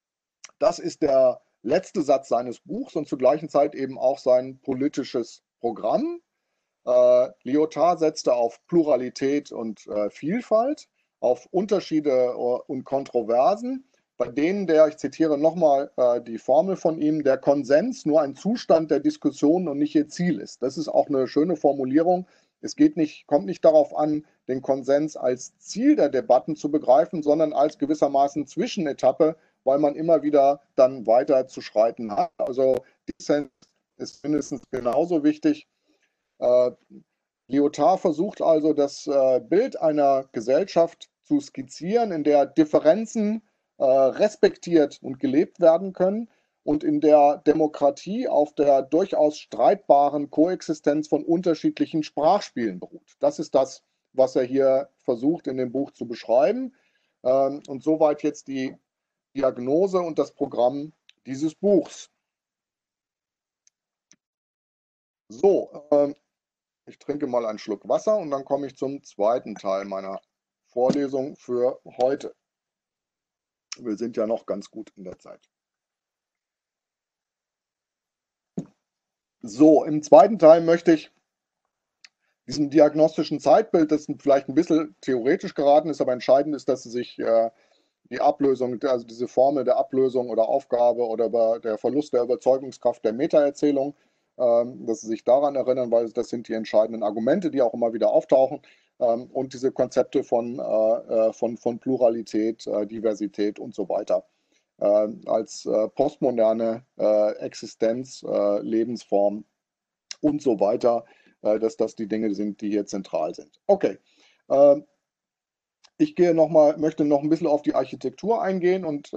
Das ist der letzte Satz seines Buchs und zur gleichen Zeit eben auch sein politisches Programm. Äh, Lyotard setzte auf Pluralität und äh, Vielfalt, auf Unterschiede äh, und Kontroversen, bei denen der, ich zitiere nochmal äh, die Formel von ihm, der Konsens nur ein Zustand der Diskussion und nicht ihr Ziel ist. Das ist auch eine schöne Formulierung. Es geht nicht, kommt nicht darauf an, den Konsens als Ziel der Debatten zu begreifen, sondern als gewissermaßen Zwischenetappe, weil man immer wieder dann weiter zu schreiten hat. Also Dissens ist mindestens genauso wichtig. Äh, Lyotard versucht also das äh, Bild einer Gesellschaft zu skizzieren, in der Differenzen äh, respektiert und gelebt werden können und in der Demokratie auf der durchaus streitbaren Koexistenz von unterschiedlichen Sprachspielen beruht. Das ist das, was er hier versucht in dem Buch zu beschreiben. Ähm, und soweit jetzt die Diagnose und das Programm dieses Buchs. So, ähm, ich trinke mal einen Schluck Wasser und dann komme ich zum zweiten Teil meiner Vorlesung für heute. Wir sind ja noch ganz gut in der Zeit. So, im zweiten Teil möchte ich diesem diagnostischen Zeitbild, das vielleicht ein bisschen theoretisch geraten ist, aber entscheidend ist, dass es sich äh, die Ablösung, also diese Formel der Ablösung oder Aufgabe oder der Verlust der Überzeugungskraft der Metaerzählung, ähm, dass Sie sich daran erinnern, weil das sind die entscheidenden Argumente, die auch immer wieder auftauchen. Ähm, und diese Konzepte von, äh, von, von Pluralität, äh, Diversität und so weiter. Äh, als äh, postmoderne äh, Existenz, äh, Lebensform und so weiter, äh, dass das die Dinge sind, die hier zentral sind. Okay. Äh, Ich gehe noch mal, möchte noch ein bisschen auf die Architektur eingehen und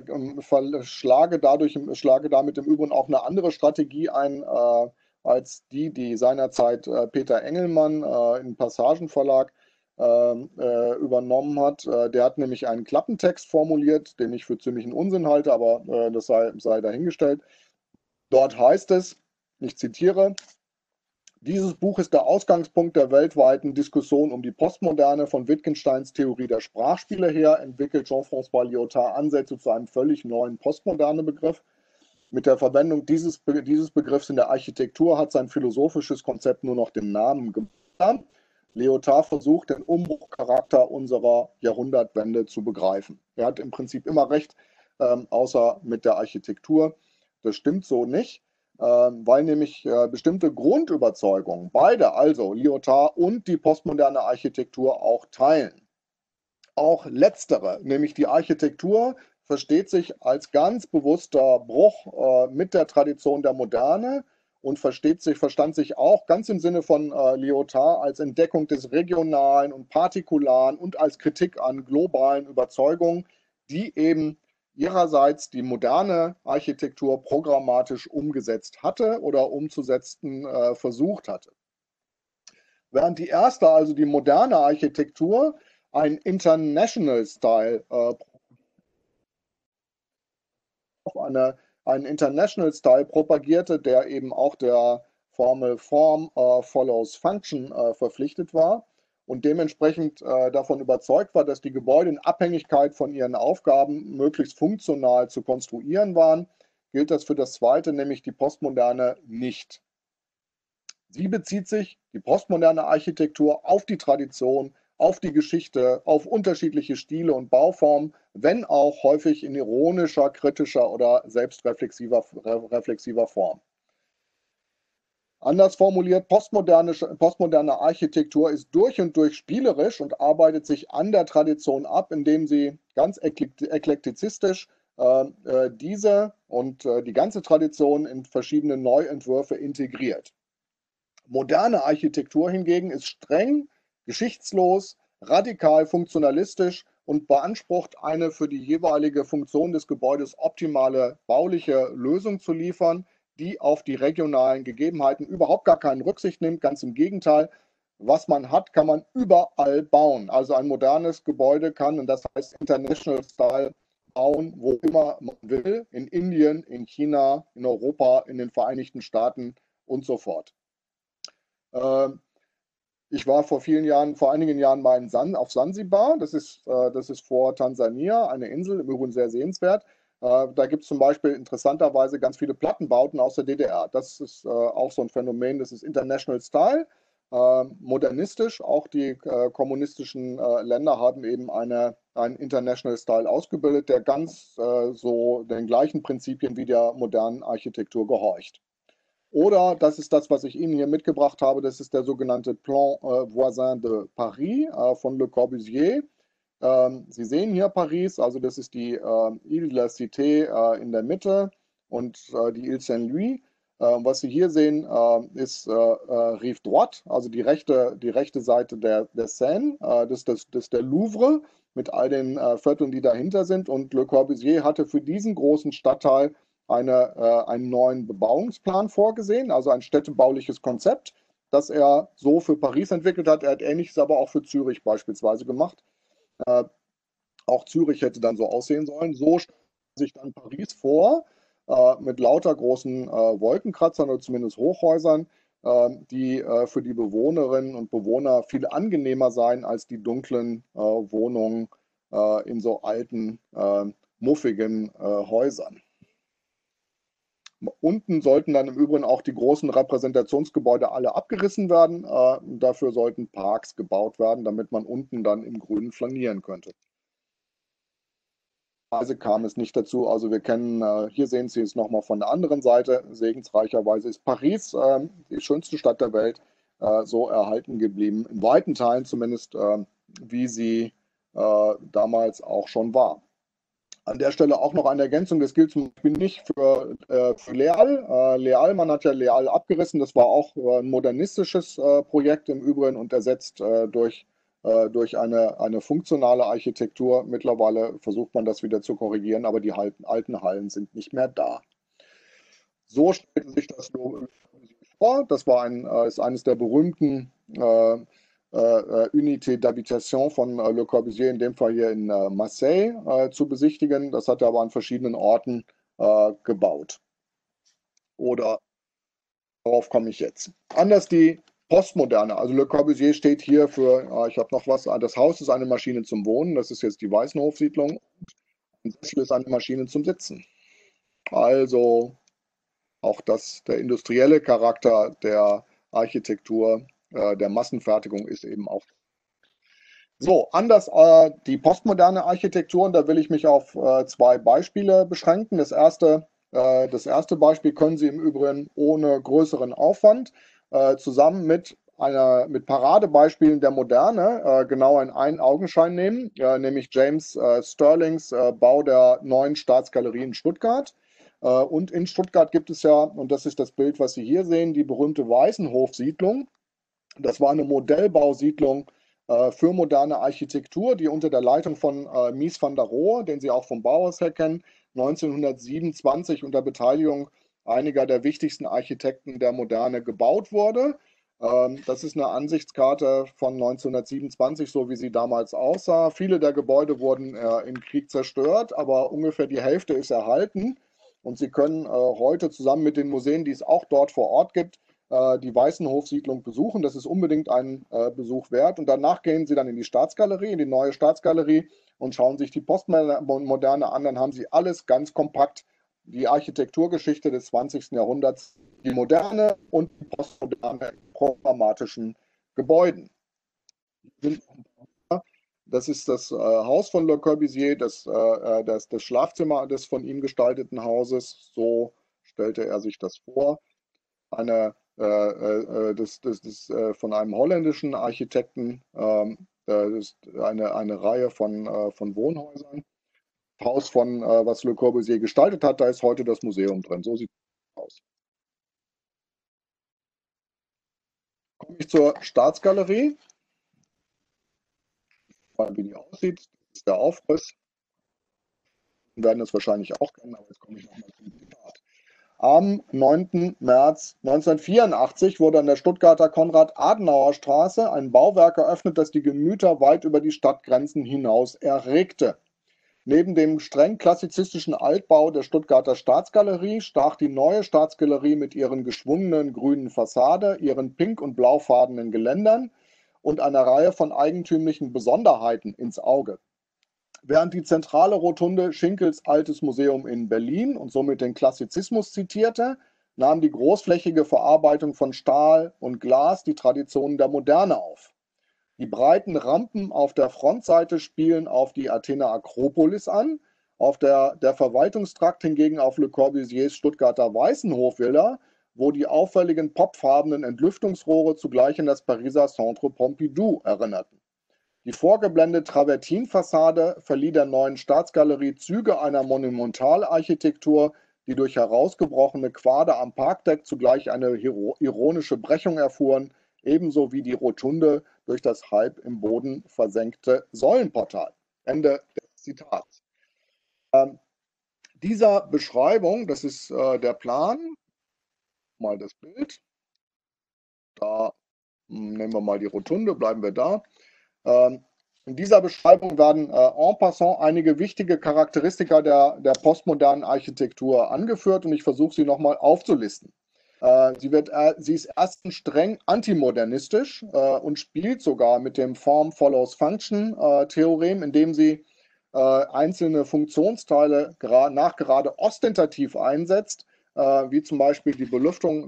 äh, schlage, dadurch, schlage damit im Übrigen auch eine andere Strategie ein äh, als die, die seinerzeit äh, Peter Engelmann äh, im Passagenverlag ähm, äh, übernommen hat. Äh, der hat nämlich einen Klappentext formuliert, den ich für ziemlichen Unsinn halte, aber äh, das sei, sei dahingestellt. Dort heißt es, ich zitiere: Dieses Buch ist der Ausgangspunkt der weltweiten Diskussion um die Postmoderne. Von Wittgensteins Theorie der Sprachspiele her entwickelt Jean-François Lyotard Ansätze zu einem völlig neuen postmoderne Begriff. Mit der Verwendung dieses, dieses Begriffs in der Architektur hat sein philosophisches Konzept nur noch den Namen gewonnen. Lyotard versucht, den Umbruchcharakter unserer Jahrhundertwende zu begreifen. Er hat im Prinzip immer recht, ähm, außer mit der Architektur. Das stimmt so nicht, ähm, weil nämlich äh, bestimmte Grundüberzeugungen beide, also Lyotard und die postmoderne Architektur, auch teilen. Auch letztere, nämlich die Architektur, versteht sich als ganz bewusster Bruch äh, mit der Tradition der Moderne und versteht sich, verstand sich auch ganz im Sinne von äh, Lyotard als Entdeckung des Regionalen und Partikularen und als Kritik an globalen Überzeugungen, die eben ihrerseits die moderne Architektur programmatisch umgesetzt hatte oder umzusetzen äh, versucht hatte. Während die erste, also die moderne Architektur, ein International Style, äh, eine, einen International Style propagierte, der eben auch der Formel Form äh, follows Function äh, verpflichtet war und dementsprechend äh, davon überzeugt war, dass die Gebäude in Abhängigkeit von ihren Aufgaben möglichst funktional zu konstruieren waren, gilt das für das zweite, nämlich die Postmoderne, nicht. Sie bezieht sich, die postmoderne Architektur, auf die Tradition, auf die Geschichte, auf unterschiedliche Stile und Bauformen, wenn auch häufig in ironischer, kritischer oder selbstreflexiver reflexiver Form. Anders formuliert, postmoderne, postmoderne Architektur ist durch und durch spielerisch und arbeitet sich an der Tradition ab, indem sie ganz eklektizistisch äh, äh, diese und äh, die ganze Tradition in verschiedene Neuentwürfe integriert. Moderne Architektur hingegen ist streng, geschichtslos, radikal funktionalistisch und beansprucht, eine für die jeweilige Funktion des Gebäudes optimale bauliche Lösung zu liefern, die auf die regionalen Gegebenheiten überhaupt gar keine Rücksicht nimmt. Ganz im Gegenteil, was man hat, kann man überall bauen. Also ein modernes Gebäude kann, und das heißt International Style, bauen, wo immer man will, in Indien, in China, in Europa, in den Vereinigten Staaten und so fort. Ich war vor vielen Jahren, vor einigen Jahren mal in San, auf Sansibar. Das ist, das ist vor Tansania, eine Insel, im Übrigen sehr sehenswert. Da gibt es zum Beispiel interessanterweise ganz viele Plattenbauten aus der D D R. Das ist auch so ein Phänomen, das ist International Style, modernistisch. Auch die kommunistischen Länder haben eben eine, einen International Style ausgebildet, der ganz so den gleichen Prinzipien wie der modernen Architektur gehorcht. Oder, das ist das, was ich Ihnen hier mitgebracht habe, das ist der sogenannte Plan äh, Voisin de Paris äh, von Le Corbusier. Ähm, Sie sehen hier Paris, also das ist die äh, Ile de la Cité äh, in der Mitte und äh, die Ile Saint-Louis. Was Sie hier sehen, ist Rive Droite, also die rechte, die rechte Seite der, der Seine, das, das, das ist der Louvre mit all den Vierteln, die dahinter sind. Und Le Corbusier hatte für diesen großen Stadtteil eine, einen neuen Bebauungsplan vorgesehen, also ein städtebauliches Konzept, das er so für Paris entwickelt hat. Er hat Ähnliches aber auch für Zürich beispielsweise gemacht. Auch Zürich hätte dann so aussehen sollen. So stellt sich dann Paris vor, äh, mit lauter großen äh, Wolkenkratzern oder zumindest Hochhäusern, äh, die äh, für die Bewohnerinnen und Bewohner viel angenehmer seien als die dunklen äh, Wohnungen äh, in so alten, äh, muffigen äh, Häusern. Unten sollten dann im Übrigen auch die großen Repräsentationsgebäude alle abgerissen werden. Äh, dafür sollten Parks gebaut werden, damit man unten dann im Grünen flanieren könnte. Kam es nicht dazu. Also wir kennen, äh, hier sehen Sie es nochmal von der anderen Seite, segensreicherweise ist Paris, äh, die schönste Stadt der Welt, äh, so erhalten geblieben, in weiten Teilen zumindest, äh, wie sie äh, damals auch schon war. An der Stelle auch noch eine Ergänzung, das gilt zum Beispiel nicht für, äh, für Leal. Äh, Leal, man hat ja Leal abgerissen, das war auch äh, ein modernistisches äh, Projekt im Übrigen und ersetzt äh, durch durch eine, eine funktionale Architektur. Mittlerweile versucht man das wieder zu korrigieren, aber die alten Hallen sind nicht mehr da. So stellte sich das vor. Das war ein, ist eines der berühmten äh, äh, Unité d'Habitation von äh, Le Corbusier, in dem Fall hier in äh, Marseille, äh, zu besichtigen. Das hat er aber an verschiedenen Orten äh, gebaut. Oder darauf komme ich jetzt. Anders die Postmoderne. Also Le Corbusier steht hier für, äh, ich habe noch was, das Haus ist eine Maschine zum Wohnen, das ist jetzt die Weißenhofsiedlung. Ein Sessel ist eine Maschine zum Sitzen. Also auch das, der industrielle Charakter der Architektur, äh, der Massenfertigung ist eben auch. So, anders äh, die postmoderne Architektur, und da will ich mich auf äh, zwei Beispiele beschränken. Das erste, äh, das erste Beispiel können Sie im Übrigen ohne größeren Aufwand äh, zusammen mit, einer, mit Paradebeispielen der Moderne äh, genau in einen Augenschein nehmen, äh, nämlich James äh, Stirlings äh, Bau der neuen Staatsgalerie in Stuttgart. Äh, und in Stuttgart gibt es ja, und das ist das Bild, was Sie hier sehen, die berühmte Weißenhofsiedlung. Das war eine Modellbausiedlung äh, für moderne Architektur, die unter der Leitung von äh, Mies van der Rohe, den Sie auch vom Bauhaus her kennen, neunzehnhundertsiebenundzwanzig unter Beteiligung einiger der wichtigsten Architekten der Moderne gebaut wurde. Ähm, das ist eine Ansichtskarte von neunzehnhundertsiebenundzwanzig, so wie sie damals aussah. Viele der Gebäude wurden äh, im Krieg zerstört, aber ungefähr die Hälfte ist erhalten. Und Sie können äh, heute zusammen mit den Museen, die es auch dort vor Ort gibt, die Weißenhofsiedlung besuchen. Das ist unbedingt einen äh, Besuch wert. Und danach gehen Sie dann in die Staatsgalerie, in die neue Staatsgalerie und schauen sich die Postmoderne an. Dann haben Sie alles ganz kompakt, die Architekturgeschichte des zwanzigsten Jahrhunderts, die moderne und die postmoderne programmatischen Gebäuden. Das ist das äh, Haus von Le Corbusier, das, äh, das, das Schlafzimmer des von ihm gestalteten Hauses. So stellte er sich das vor. Eine äh, äh, das, das, das, äh, von einem holländischen Architekten. Ähm, das ist eine, eine Reihe von, äh, von Wohnhäusern. Haus von, äh, was Le Corbusier gestaltet hat, da ist heute das Museum drin. So sieht es aus. Komme ich zur Staatsgalerie. Mal, wie die aussieht. Das ist der Aufriss. Wir werden das wahrscheinlich auch kennen, aber jetzt komme ich nochmal zum Zitat. Am neunten März neunzehnhundertvierundachtzig wurde an der Stuttgarter Konrad-Adenauer-Straße ein Bauwerk eröffnet, das die Gemüter weit über die Stadtgrenzen hinaus erregte. Neben dem streng klassizistischen Altbau der Stuttgarter Staatsgalerie stach die neue Staatsgalerie mit ihren geschwungenen grünen Fassade, ihren pink- und blaufarbenen Geländern und einer Reihe von eigentümlichen Besonderheiten ins Auge. Während die zentrale Rotunde Schinkels Altes Museum in Berlin und somit den Klassizismus zitierte, nahm die großflächige Verarbeitung von Stahl und Glas die Traditionen der Moderne auf. Die breiten Rampen auf der Frontseite spielen auf die Athener Akropolis an, auf der, der Verwaltungstrakt hingegen auf Le Corbusiers Stuttgarter Weißenhofvilla, wo die auffälligen popfarbenen Entlüftungsrohre zugleich an das Pariser Centre Pompidou erinnerten. Die vorgeblendete Travertinfassade verlieh der neuen Staatsgalerie Züge einer Monumentalarchitektur, die durch herausgebrochene Quader am Parkdeck zugleich eine ironische Brechung erfuhren, ebenso wie die Rotunde durch das halb im Boden versenkte Säulenportal. Ende des Zitats. Ähm, dieser Beschreibung, das ist äh, der Plan, mal das Bild, da hm, nehmen wir mal die Rotunde, bleiben wir da. Ähm, in dieser Beschreibung werden äh, en passant einige wichtige Charakteristika der, der postmodernen Architektur angeführt und ich versuche sie nochmal aufzulisten. Äh, sie, wird, äh, sie ist erstens streng antimodernistisch äh, und spielt sogar mit dem Form follows Function äh, Theorem, indem sie äh, einzelne Funktionsteile nachgerade ostentativ einsetzt, äh, wie zum Beispiel die Belüftung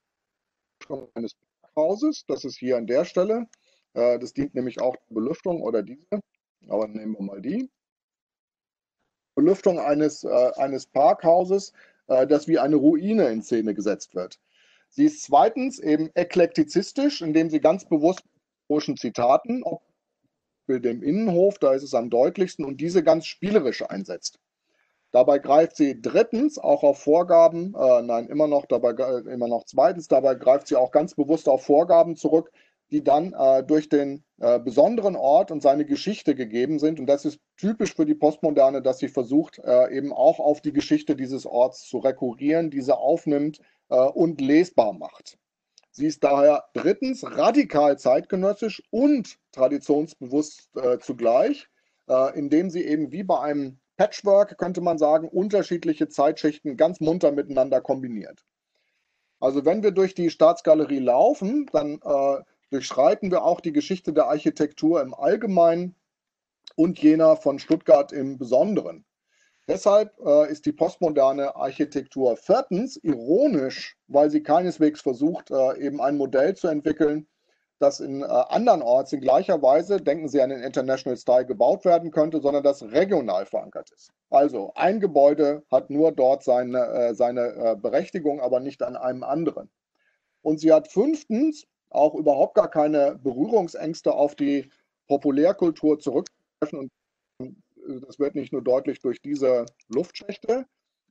eines Hauses. Das ist hier an der Stelle. Äh, das dient nämlich auch der Belüftung oder diese. Aber nehmen wir mal die. Belüftung eines, äh, eines Parkhauses, äh, das wie eine Ruine in Szene gesetzt wird. Sie ist zweitens eben eklektizistisch, indem sie ganz bewusst historischen Zitaten, ob dem Innenhof, da ist es am deutlichsten, und diese ganz spielerisch einsetzt. Dabei greift sie drittens auch auf Vorgaben, äh, nein, immer noch, dabei, äh, immer noch zweitens, dabei greift sie auch ganz bewusst auf Vorgaben zurück, die dann äh, durch den äh, besonderen Ort und seine Geschichte gegeben sind. Und das ist typisch für die Postmoderne, dass sie versucht, äh, eben auch auf die Geschichte dieses Orts zu rekurrieren, diese aufnimmt äh, und lesbar macht. Sie ist daher drittens radikal zeitgenössisch und traditionsbewusst äh, zugleich, äh, indem sie eben wie bei einem Patchwork, könnte man sagen, unterschiedliche Zeitschichten ganz munter miteinander kombiniert. Also wenn wir durch die Staatsgalerie laufen, dann äh, durchschreiten wir auch die Geschichte der Architektur im Allgemeinen und jener von Stuttgart im Besonderen. Deshalb äh, ist die postmoderne Architektur viertens ironisch, weil sie keineswegs versucht, äh, eben ein Modell zu entwickeln, das in äh, andernorts in gleicher Weise, denken Sie an den International Style, gebaut werden könnte, sondern das regional verankert ist. Also ein Gebäude hat nur dort seine, äh, seine äh, Berechtigung, aber nicht an einem anderen. Und sie hat fünftens auch überhaupt gar keine Berührungsängste auf die Populärkultur zurückzugreifen. Und das wird nicht nur deutlich durch diese Luftschächte,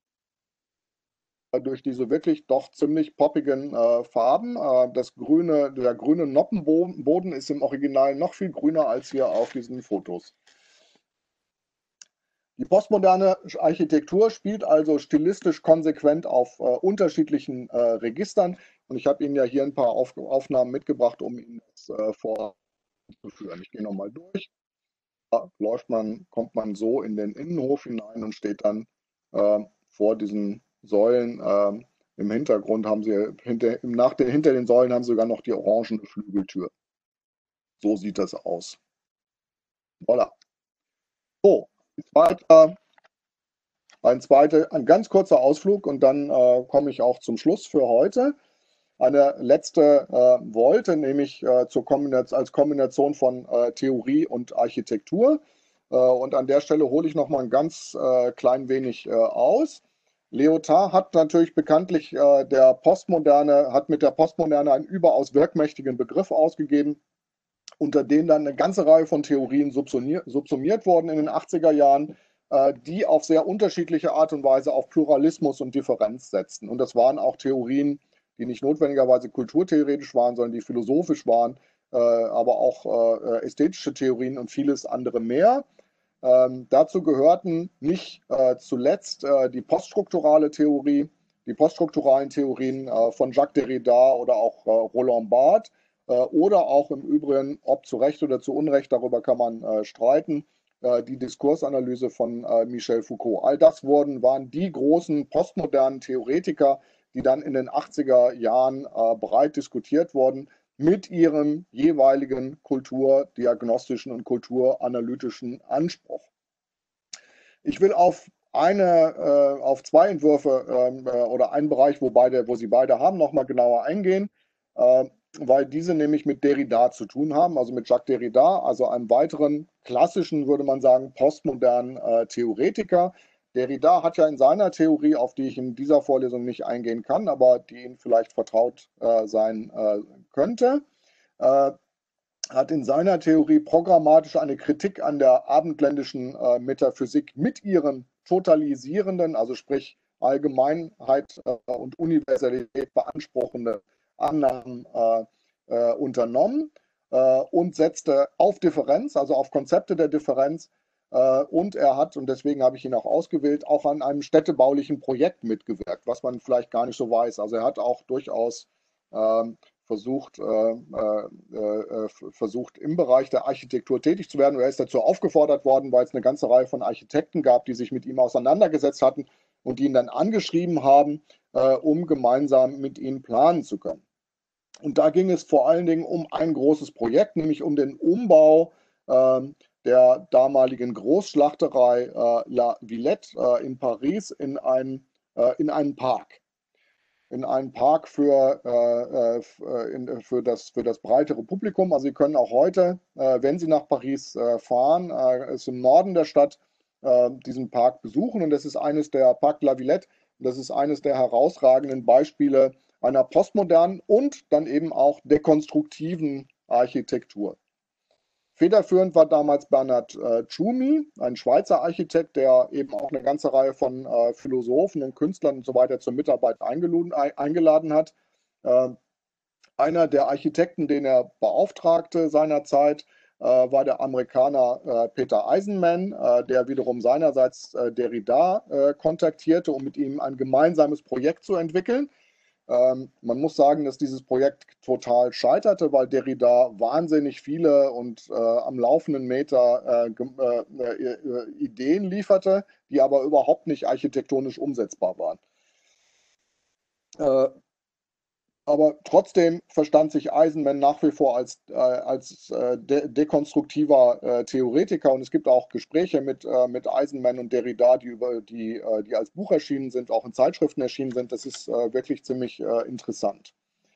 durch diese wirklich doch ziemlich poppigen äh, Farben. Äh, das grüne, der grüne Noppenboden ist im Original noch viel grüner als hier auf diesen Fotos. Die postmoderne Architektur spielt also stilistisch konsequent auf äh, unterschiedlichen äh, Registern. Und ich habe Ihnen ja hier ein paar auf Aufnahmen mitgebracht, um Ihnen das äh, vorzuführen. Ich gehe nochmal durch. Da läuft man, kommt man so in den Innenhof hinein und steht dann äh, vor diesen Säulen. Äh, Im Hintergrund haben sie, hinter, nach den, hinter den Säulen haben sie sogar noch die orangene Flügeltür. So sieht das aus. Voilà. So, weiter. Ein zweiter, ein ganz kurzer Ausflug und dann äh, komme ich auch zum Schluss für heute. Eine letzte äh, Wolte, nämlich äh, zur Kombination, als Kombination von äh, Theorie und Architektur. Äh, und an der Stelle hole ich noch mal ein ganz äh, klein wenig äh, aus. Lyotard hat natürlich bekanntlich äh, der Postmoderne, hat mit der Postmoderne einen überaus wirkmächtigen Begriff ausgegeben, unter dem dann eine ganze Reihe von Theorien subsumiert, subsumiert wurden in den achtziger Jahren, äh, die auf sehr unterschiedliche Art und Weise auf Pluralismus und Differenz setzten. Und das waren auch Theorien, die nicht notwendigerweise kulturtheoretisch waren, sondern die philosophisch waren, äh, aber auch äh, ästhetische Theorien und vieles andere mehr. Ähm, dazu gehörten nicht äh, zuletzt äh, die poststrukturale Theorie, die poststrukturalen Theorien äh, von Jacques Derrida oder auch äh, Roland Barthes äh, oder auch im Übrigen, ob zu Recht oder zu Unrecht, darüber kann man äh, streiten, äh, die Diskursanalyse von äh, Michel Foucault. All das wurden, waren die großen postmodernen Theoretiker, die dann in den achtziger Jahren äh, breit diskutiert wurden, mit ihrem jeweiligen kulturdiagnostischen und kulturanalytischen Anspruch. Ich will auf eine, äh, auf zwei Entwürfe äh, oder einen Bereich, wo, beide, wo Sie beide haben, nochmal genauer eingehen, äh, weil diese nämlich mit Derrida zu tun haben, also mit Jacques Derrida, also einem weiteren klassischen, würde man sagen, postmodernen äh, Theoretiker. Derrida hat ja in seiner Theorie, auf die ich in dieser Vorlesung nicht eingehen kann, aber die Ihnen vielleicht vertraut äh, sein äh, könnte, äh, hat in seiner Theorie programmatisch eine Kritik an der abendländischen äh, Metaphysik mit ihren totalisierenden, also sprich Allgemeinheit äh, und Universalität beanspruchende Annahmen äh, äh, unternommen äh, und setzte auf Differenz, also auf Konzepte der Differenz. Äh, und er hat, und deswegen habe ich ihn auch ausgewählt, auch an einem städtebaulichen Projekt mitgewirkt, was man vielleicht gar nicht so weiß. Also er hat auch durchaus ähm, versucht, äh, äh, äh, versucht, im Bereich der Architektur tätig zu werden. Er ist dazu aufgefordert worden, weil es eine ganze Reihe von Architekten gab, die sich mit ihm auseinandergesetzt hatten und die ihn dann angeschrieben haben, äh, um gemeinsam mit ihm planen zu können. Und da ging es vor allen Dingen um ein großes Projekt, nämlich um den Umbau äh, der damaligen Großschlachterei äh, La Villette äh, in Paris in, ein, äh, in einen Park. In einen Park für, äh, äh, in, für, das, für das breitere Publikum. Also Sie können auch heute, äh, wenn Sie nach Paris äh, fahren, äh, ist im Norden der Stadt, äh, diesen Park besuchen. Und das ist eines der Parc La Villette. Das ist eines der herausragenden Beispiele einer postmodernen und dann eben auch dekonstruktiven Architektur. Federführend war damals Bernhard äh, Tschumi, ein Schweizer Architekt, der eben auch eine ganze Reihe von äh, Philosophen und Künstlern und so weiter zur Mitarbeit eingeladen, eingeladen hat. Äh, einer der Architekten, den er beauftragte seinerzeit, äh, war der Amerikaner äh, Peter Eisenman, äh, der wiederum seinerseits äh, Derrida äh, kontaktierte, um mit ihm ein gemeinsames Projekt zu entwickeln. Ähm, man muss sagen, dass dieses Projekt total scheiterte, weil Derrida wahnsinnig viele und äh, am laufenden Meter äh, äh, äh, Ideen lieferte, die aber überhaupt nicht architektonisch umsetzbar waren. Äh, aber trotzdem verstand sich Eisenman nach wie vor als, äh, als äh, de dekonstruktiver äh, Theoretiker, und es gibt auch Gespräche mit, äh, mit Eisenman und Derrida, die, über, die, äh, die als Buch erschienen sind, auch in Zeitschriften erschienen sind. Das ist äh, wirklich ziemlich äh, interessant.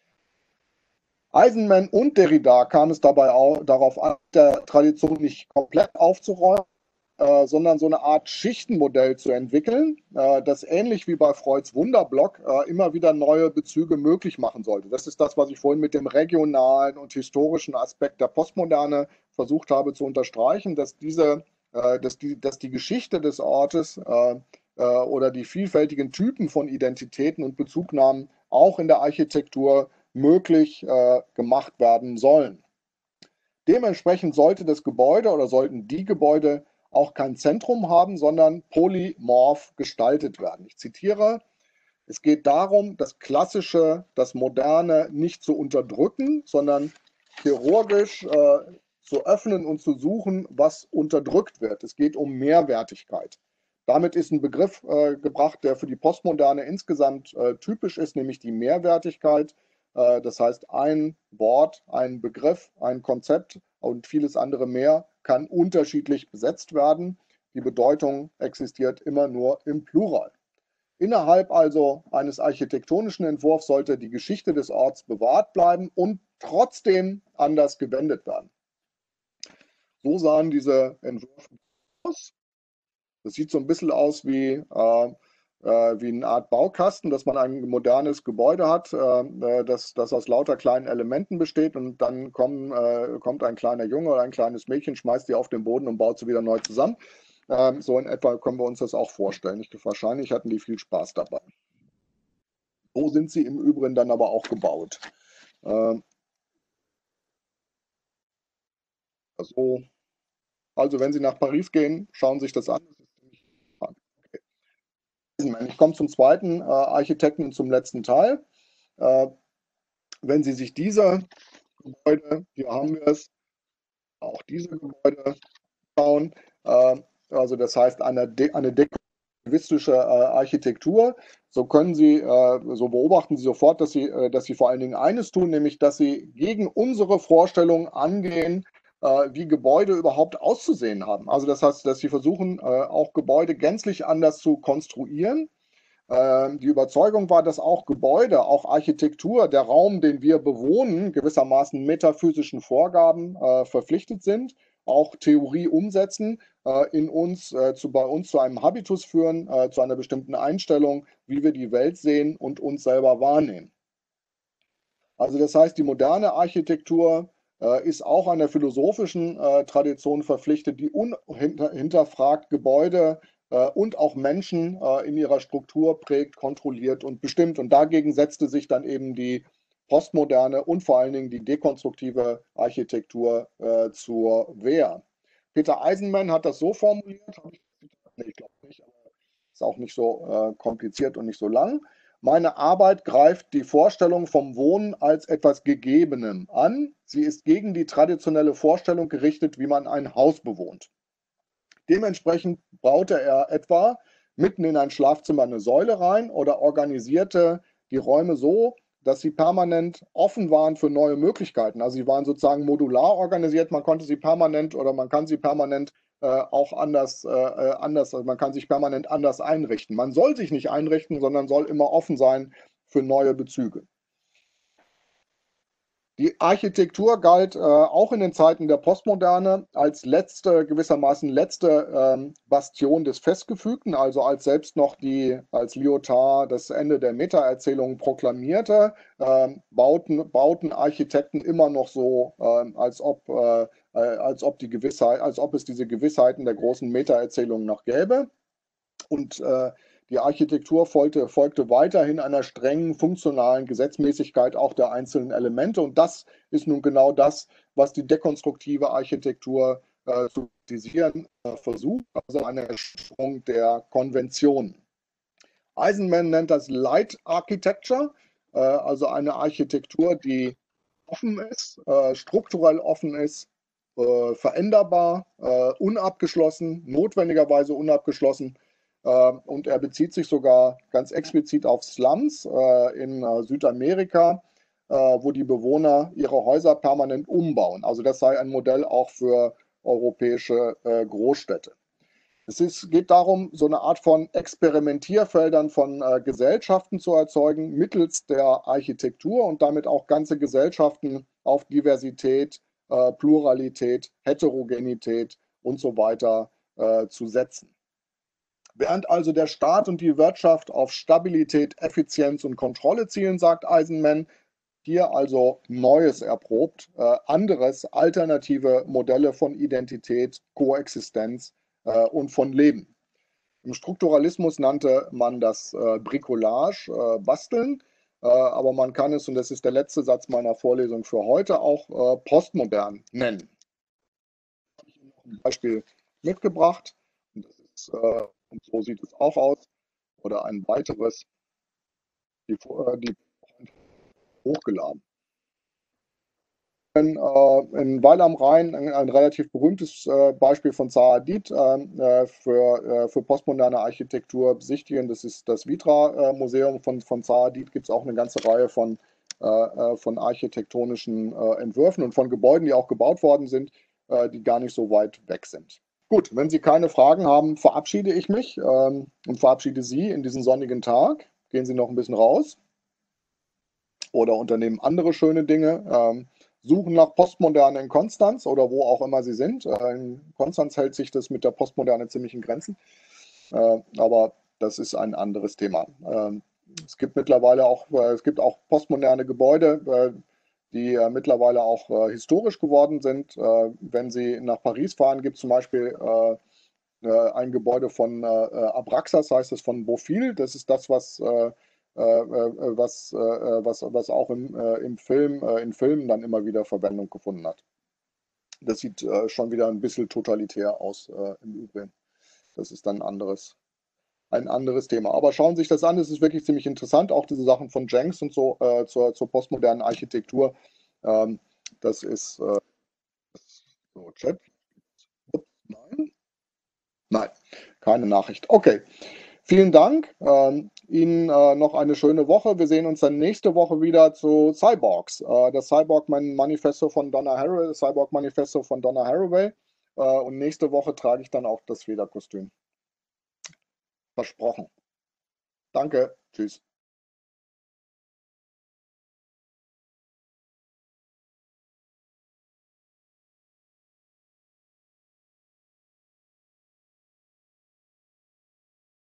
Eisenman und Derrida kam es dabei auch darauf an, der Tradition nicht komplett aufzuräumen, äh, sondern so eine Art Schichtenmodell zu entwickeln, äh, das ähnlich wie bei Freuds Wunderblock äh, immer wieder neue Bezüge möglich machen sollte. Das ist das, was ich vorhin mit dem regionalen und historischen Aspekt der Postmoderne versucht habe zu unterstreichen, dass, diese, äh, dass, die, dass die Geschichte des Ortes äh, äh, oder die vielfältigen Typen von Identitäten und Bezugnahmen auch in der Architektur möglich äh, gemacht werden sollen. Dementsprechend sollte das Gebäude oder sollten die Gebäude auch kein Zentrum haben, sondern polymorph gestaltet werden. Ich zitiere: Es geht darum, das Klassische, das Moderne nicht zu unterdrücken, sondern chirurgisch äh, zu öffnen und zu suchen, was unterdrückt wird. Es geht um Mehrwertigkeit. Damit ist ein Begriff äh, gebracht, der für die Postmoderne insgesamt äh, typisch ist, nämlich die Mehrwertigkeit. Äh, das heißt, ein Wort, ein Begriff, ein Konzept und vieles andere mehr kann unterschiedlich besetzt werden. Die Bedeutung existiert immer nur im Plural. Innerhalb also eines architektonischen Entwurfs sollte die Geschichte des Orts bewahrt bleiben und trotzdem anders gewendet werden. So sahen diese Entwürfe aus. Das sieht so ein bisschen aus wie, äh, äh, wie eine Art Baukasten, dass man ein modernes Gebäude hat, äh, das, das aus lauter kleinen Elementen besteht, und dann kommen, äh, kommt ein kleiner Junge oder ein kleines Mädchen, schmeißt die auf den Boden und baut sie wieder neu zusammen. Ähm, so in etwa können wir uns das auch vorstellen. Ich, wahrscheinlich hatten die viel Spaß dabei. So sind sie im Übrigen dann aber auch gebaut. Ähm, also, also wenn Sie nach Paris gehen, schauen Sie sich das an. Ich komme zum zweiten äh, Architekten und zum letzten Teil. Äh, wenn Sie sich diese Gebäude, hier haben wir es, auch diese Gebäude schauen, äh, also das heißt eine, De eine dekoratistische äh, Architektur, so können Sie, äh, so beobachten Sie sofort, dass Sie, äh, dass Sie vor allen Dingen eines tun, nämlich dass Sie gegen unsere Vorstellung angehen, äh, wie Gebäude überhaupt auszusehen haben. Also das heißt, dass Sie versuchen, äh, auch Gebäude gänzlich anders zu konstruieren. Ähm, die Überzeugung war, dass auch Gebäude, auch Architektur, der Raum, den wir bewohnen, gewissermaßen metaphysischen Vorgaben äh, verpflichtet sind, auch Theorie umsetzen, äh, in uns, äh, zu, bei uns zu einem Habitus führen, äh, zu einer bestimmten Einstellung, wie wir die Welt sehen und uns selber wahrnehmen. Also das heißt, die moderne Architektur äh, ist auch einer philosophischen äh, Tradition verpflichtet, die unhinterfragt Gebäude äh, und auch Menschen äh, in ihrer Struktur prägt, kontrolliert und bestimmt. Und dagegen setzte sich dann eben die postmoderne und vor allen Dingen die dekonstruktive Architektur äh, zur Wehr. Peter Eisenman hat das so formuliert, ich, nee, ich glaube nicht, aber ist auch nicht so äh, kompliziert und nicht so lang. Meine Arbeit greift die Vorstellung vom Wohnen als etwas Gegebenem an. Sie ist gegen die traditionelle Vorstellung gerichtet, wie man ein Haus bewohnt. Dementsprechend baute er etwa mitten in ein Schlafzimmer eine Säule rein oder organisierte die Räume so, dass sie permanent offen waren für neue Möglichkeiten. Also sie waren sozusagen modular organisiert, man konnte sie permanent oder man kann sie permanent äh, auch anders, äh, anders, also man kann sich permanent anders einrichten. Man soll sich nicht einrichten, sondern soll immer offen sein für neue Bezüge. Die Architektur galt äh, auch in den Zeiten der Postmoderne als letzte, gewissermaßen letzte ähm, Bastion des Festgefügten, also als selbst noch die, als Lyotard das Ende der Meta-Erzählung proklamierte, ähm, bauten, bauten Architekten immer noch so, ähm, als ob, äh, äh, als ob die Gewissheit, als ob es diese Gewissheiten der großen Meta-Erzählungen noch gäbe. Und äh, die Architektur folgte, folgte weiterhin einer strengen funktionalen Gesetzmäßigkeit auch der einzelnen Elemente. Und das ist nun genau das, was die dekonstruktive Architektur äh, zu kritisieren äh, versucht, also eine Erschütterung der Konventionen. Eisenman nennt das Light Architecture, äh, also eine Architektur, die offen ist, äh, strukturell offen ist, äh, veränderbar, äh, unabgeschlossen, notwendigerweise unabgeschlossen. Äh, und er bezieht sich sogar ganz explizit auf Slums äh, in äh, Südamerika, äh, wo die Bewohner ihre Häuser permanent umbauen. Also das sei ein Modell auch für europäische äh, Großstädte. Es ist, geht darum, so eine Art von Experimentierfeldern von äh, Gesellschaften zu erzeugen, mittels der Architektur und damit auch ganze Gesellschaften auf Diversität, äh, Pluralität, Heterogenität und so weiter äh, zu setzen. Während also der Staat und die Wirtschaft auf Stabilität, Effizienz und Kontrolle zielen, sagt Eisenman, hier also Neues erprobt, äh, anderes, alternative Modelle von Identität, Koexistenz äh, und von Leben. Im Strukturalismus nannte man das äh, Bricolage, äh, Basteln, äh, aber man kann es, und das ist der letzte Satz meiner Vorlesung für heute, auch äh, postmodern nennen. Ich habe Ihnen noch ein Beispiel mitgebracht. Und, das ist, äh, und so sieht es auch aus. Oder ein weiteres, die, äh, die hochgeladen. In, äh, in Weil am Rhein ein, ein relativ berühmtes äh, Beispiel von Zaha Hadid äh, für, äh, für postmoderne Architektur besichtigen. Das ist das Vitra-Museum von, von Zaha Hadid. Gibt es auch eine ganze Reihe von, äh, von architektonischen äh, Entwürfen und von Gebäuden, die auch gebaut worden sind, äh, die gar nicht so weit weg sind. Gut, wenn Sie keine Fragen haben, verabschiede ich mich ähm, und verabschiede Sie in diesen sonnigen Tag. Gehen Sie noch ein bisschen raus oder unternehmen andere schöne Dinge. Ähm, suchen nach Postmoderne in Konstanz oder wo auch immer sie sind. Äh, in Konstanz hält sich das mit der Postmoderne ziemlich in Grenzen, äh, aber das ist ein anderes Thema. Ähm, es gibt mittlerweile auch, äh, es gibt auch postmoderne Gebäude, äh, die äh, mittlerweile auch äh, historisch geworden sind. Äh, wenn Sie nach Paris fahren, gibt es zum Beispiel äh, äh, ein Gebäude von äh, Abraxas, heißt es, von Beaufil. Das ist das, was äh, äh, äh, was, äh, was, was auch im, äh, im Film, äh, in Filmen dann immer wieder Verwendung gefunden hat. Das sieht äh, schon wieder ein bisschen totalitär aus äh, im Übrigen. Das ist dann ein anderes, ein anderes Thema. Aber schauen Sie sich das an, es ist wirklich ziemlich interessant, auch diese Sachen von Jenks und so äh, zur, zur postmodernen Architektur. Ähm, das ist äh, so, Chat. Ups, nein. Nein, keine Nachricht. Okay, vielen Dank. Ähm, Ihnen äh, noch eine schöne Woche. Wir sehen uns dann nächste Woche wieder zu Cyborgs. Äh, das Cyborg-Manifesto von Donna Haraway, das Cyborg-Manifesto von Donna Haraway. Äh, und nächste Woche trage ich dann auch das Federkostüm. Versprochen. Danke. Tschüss.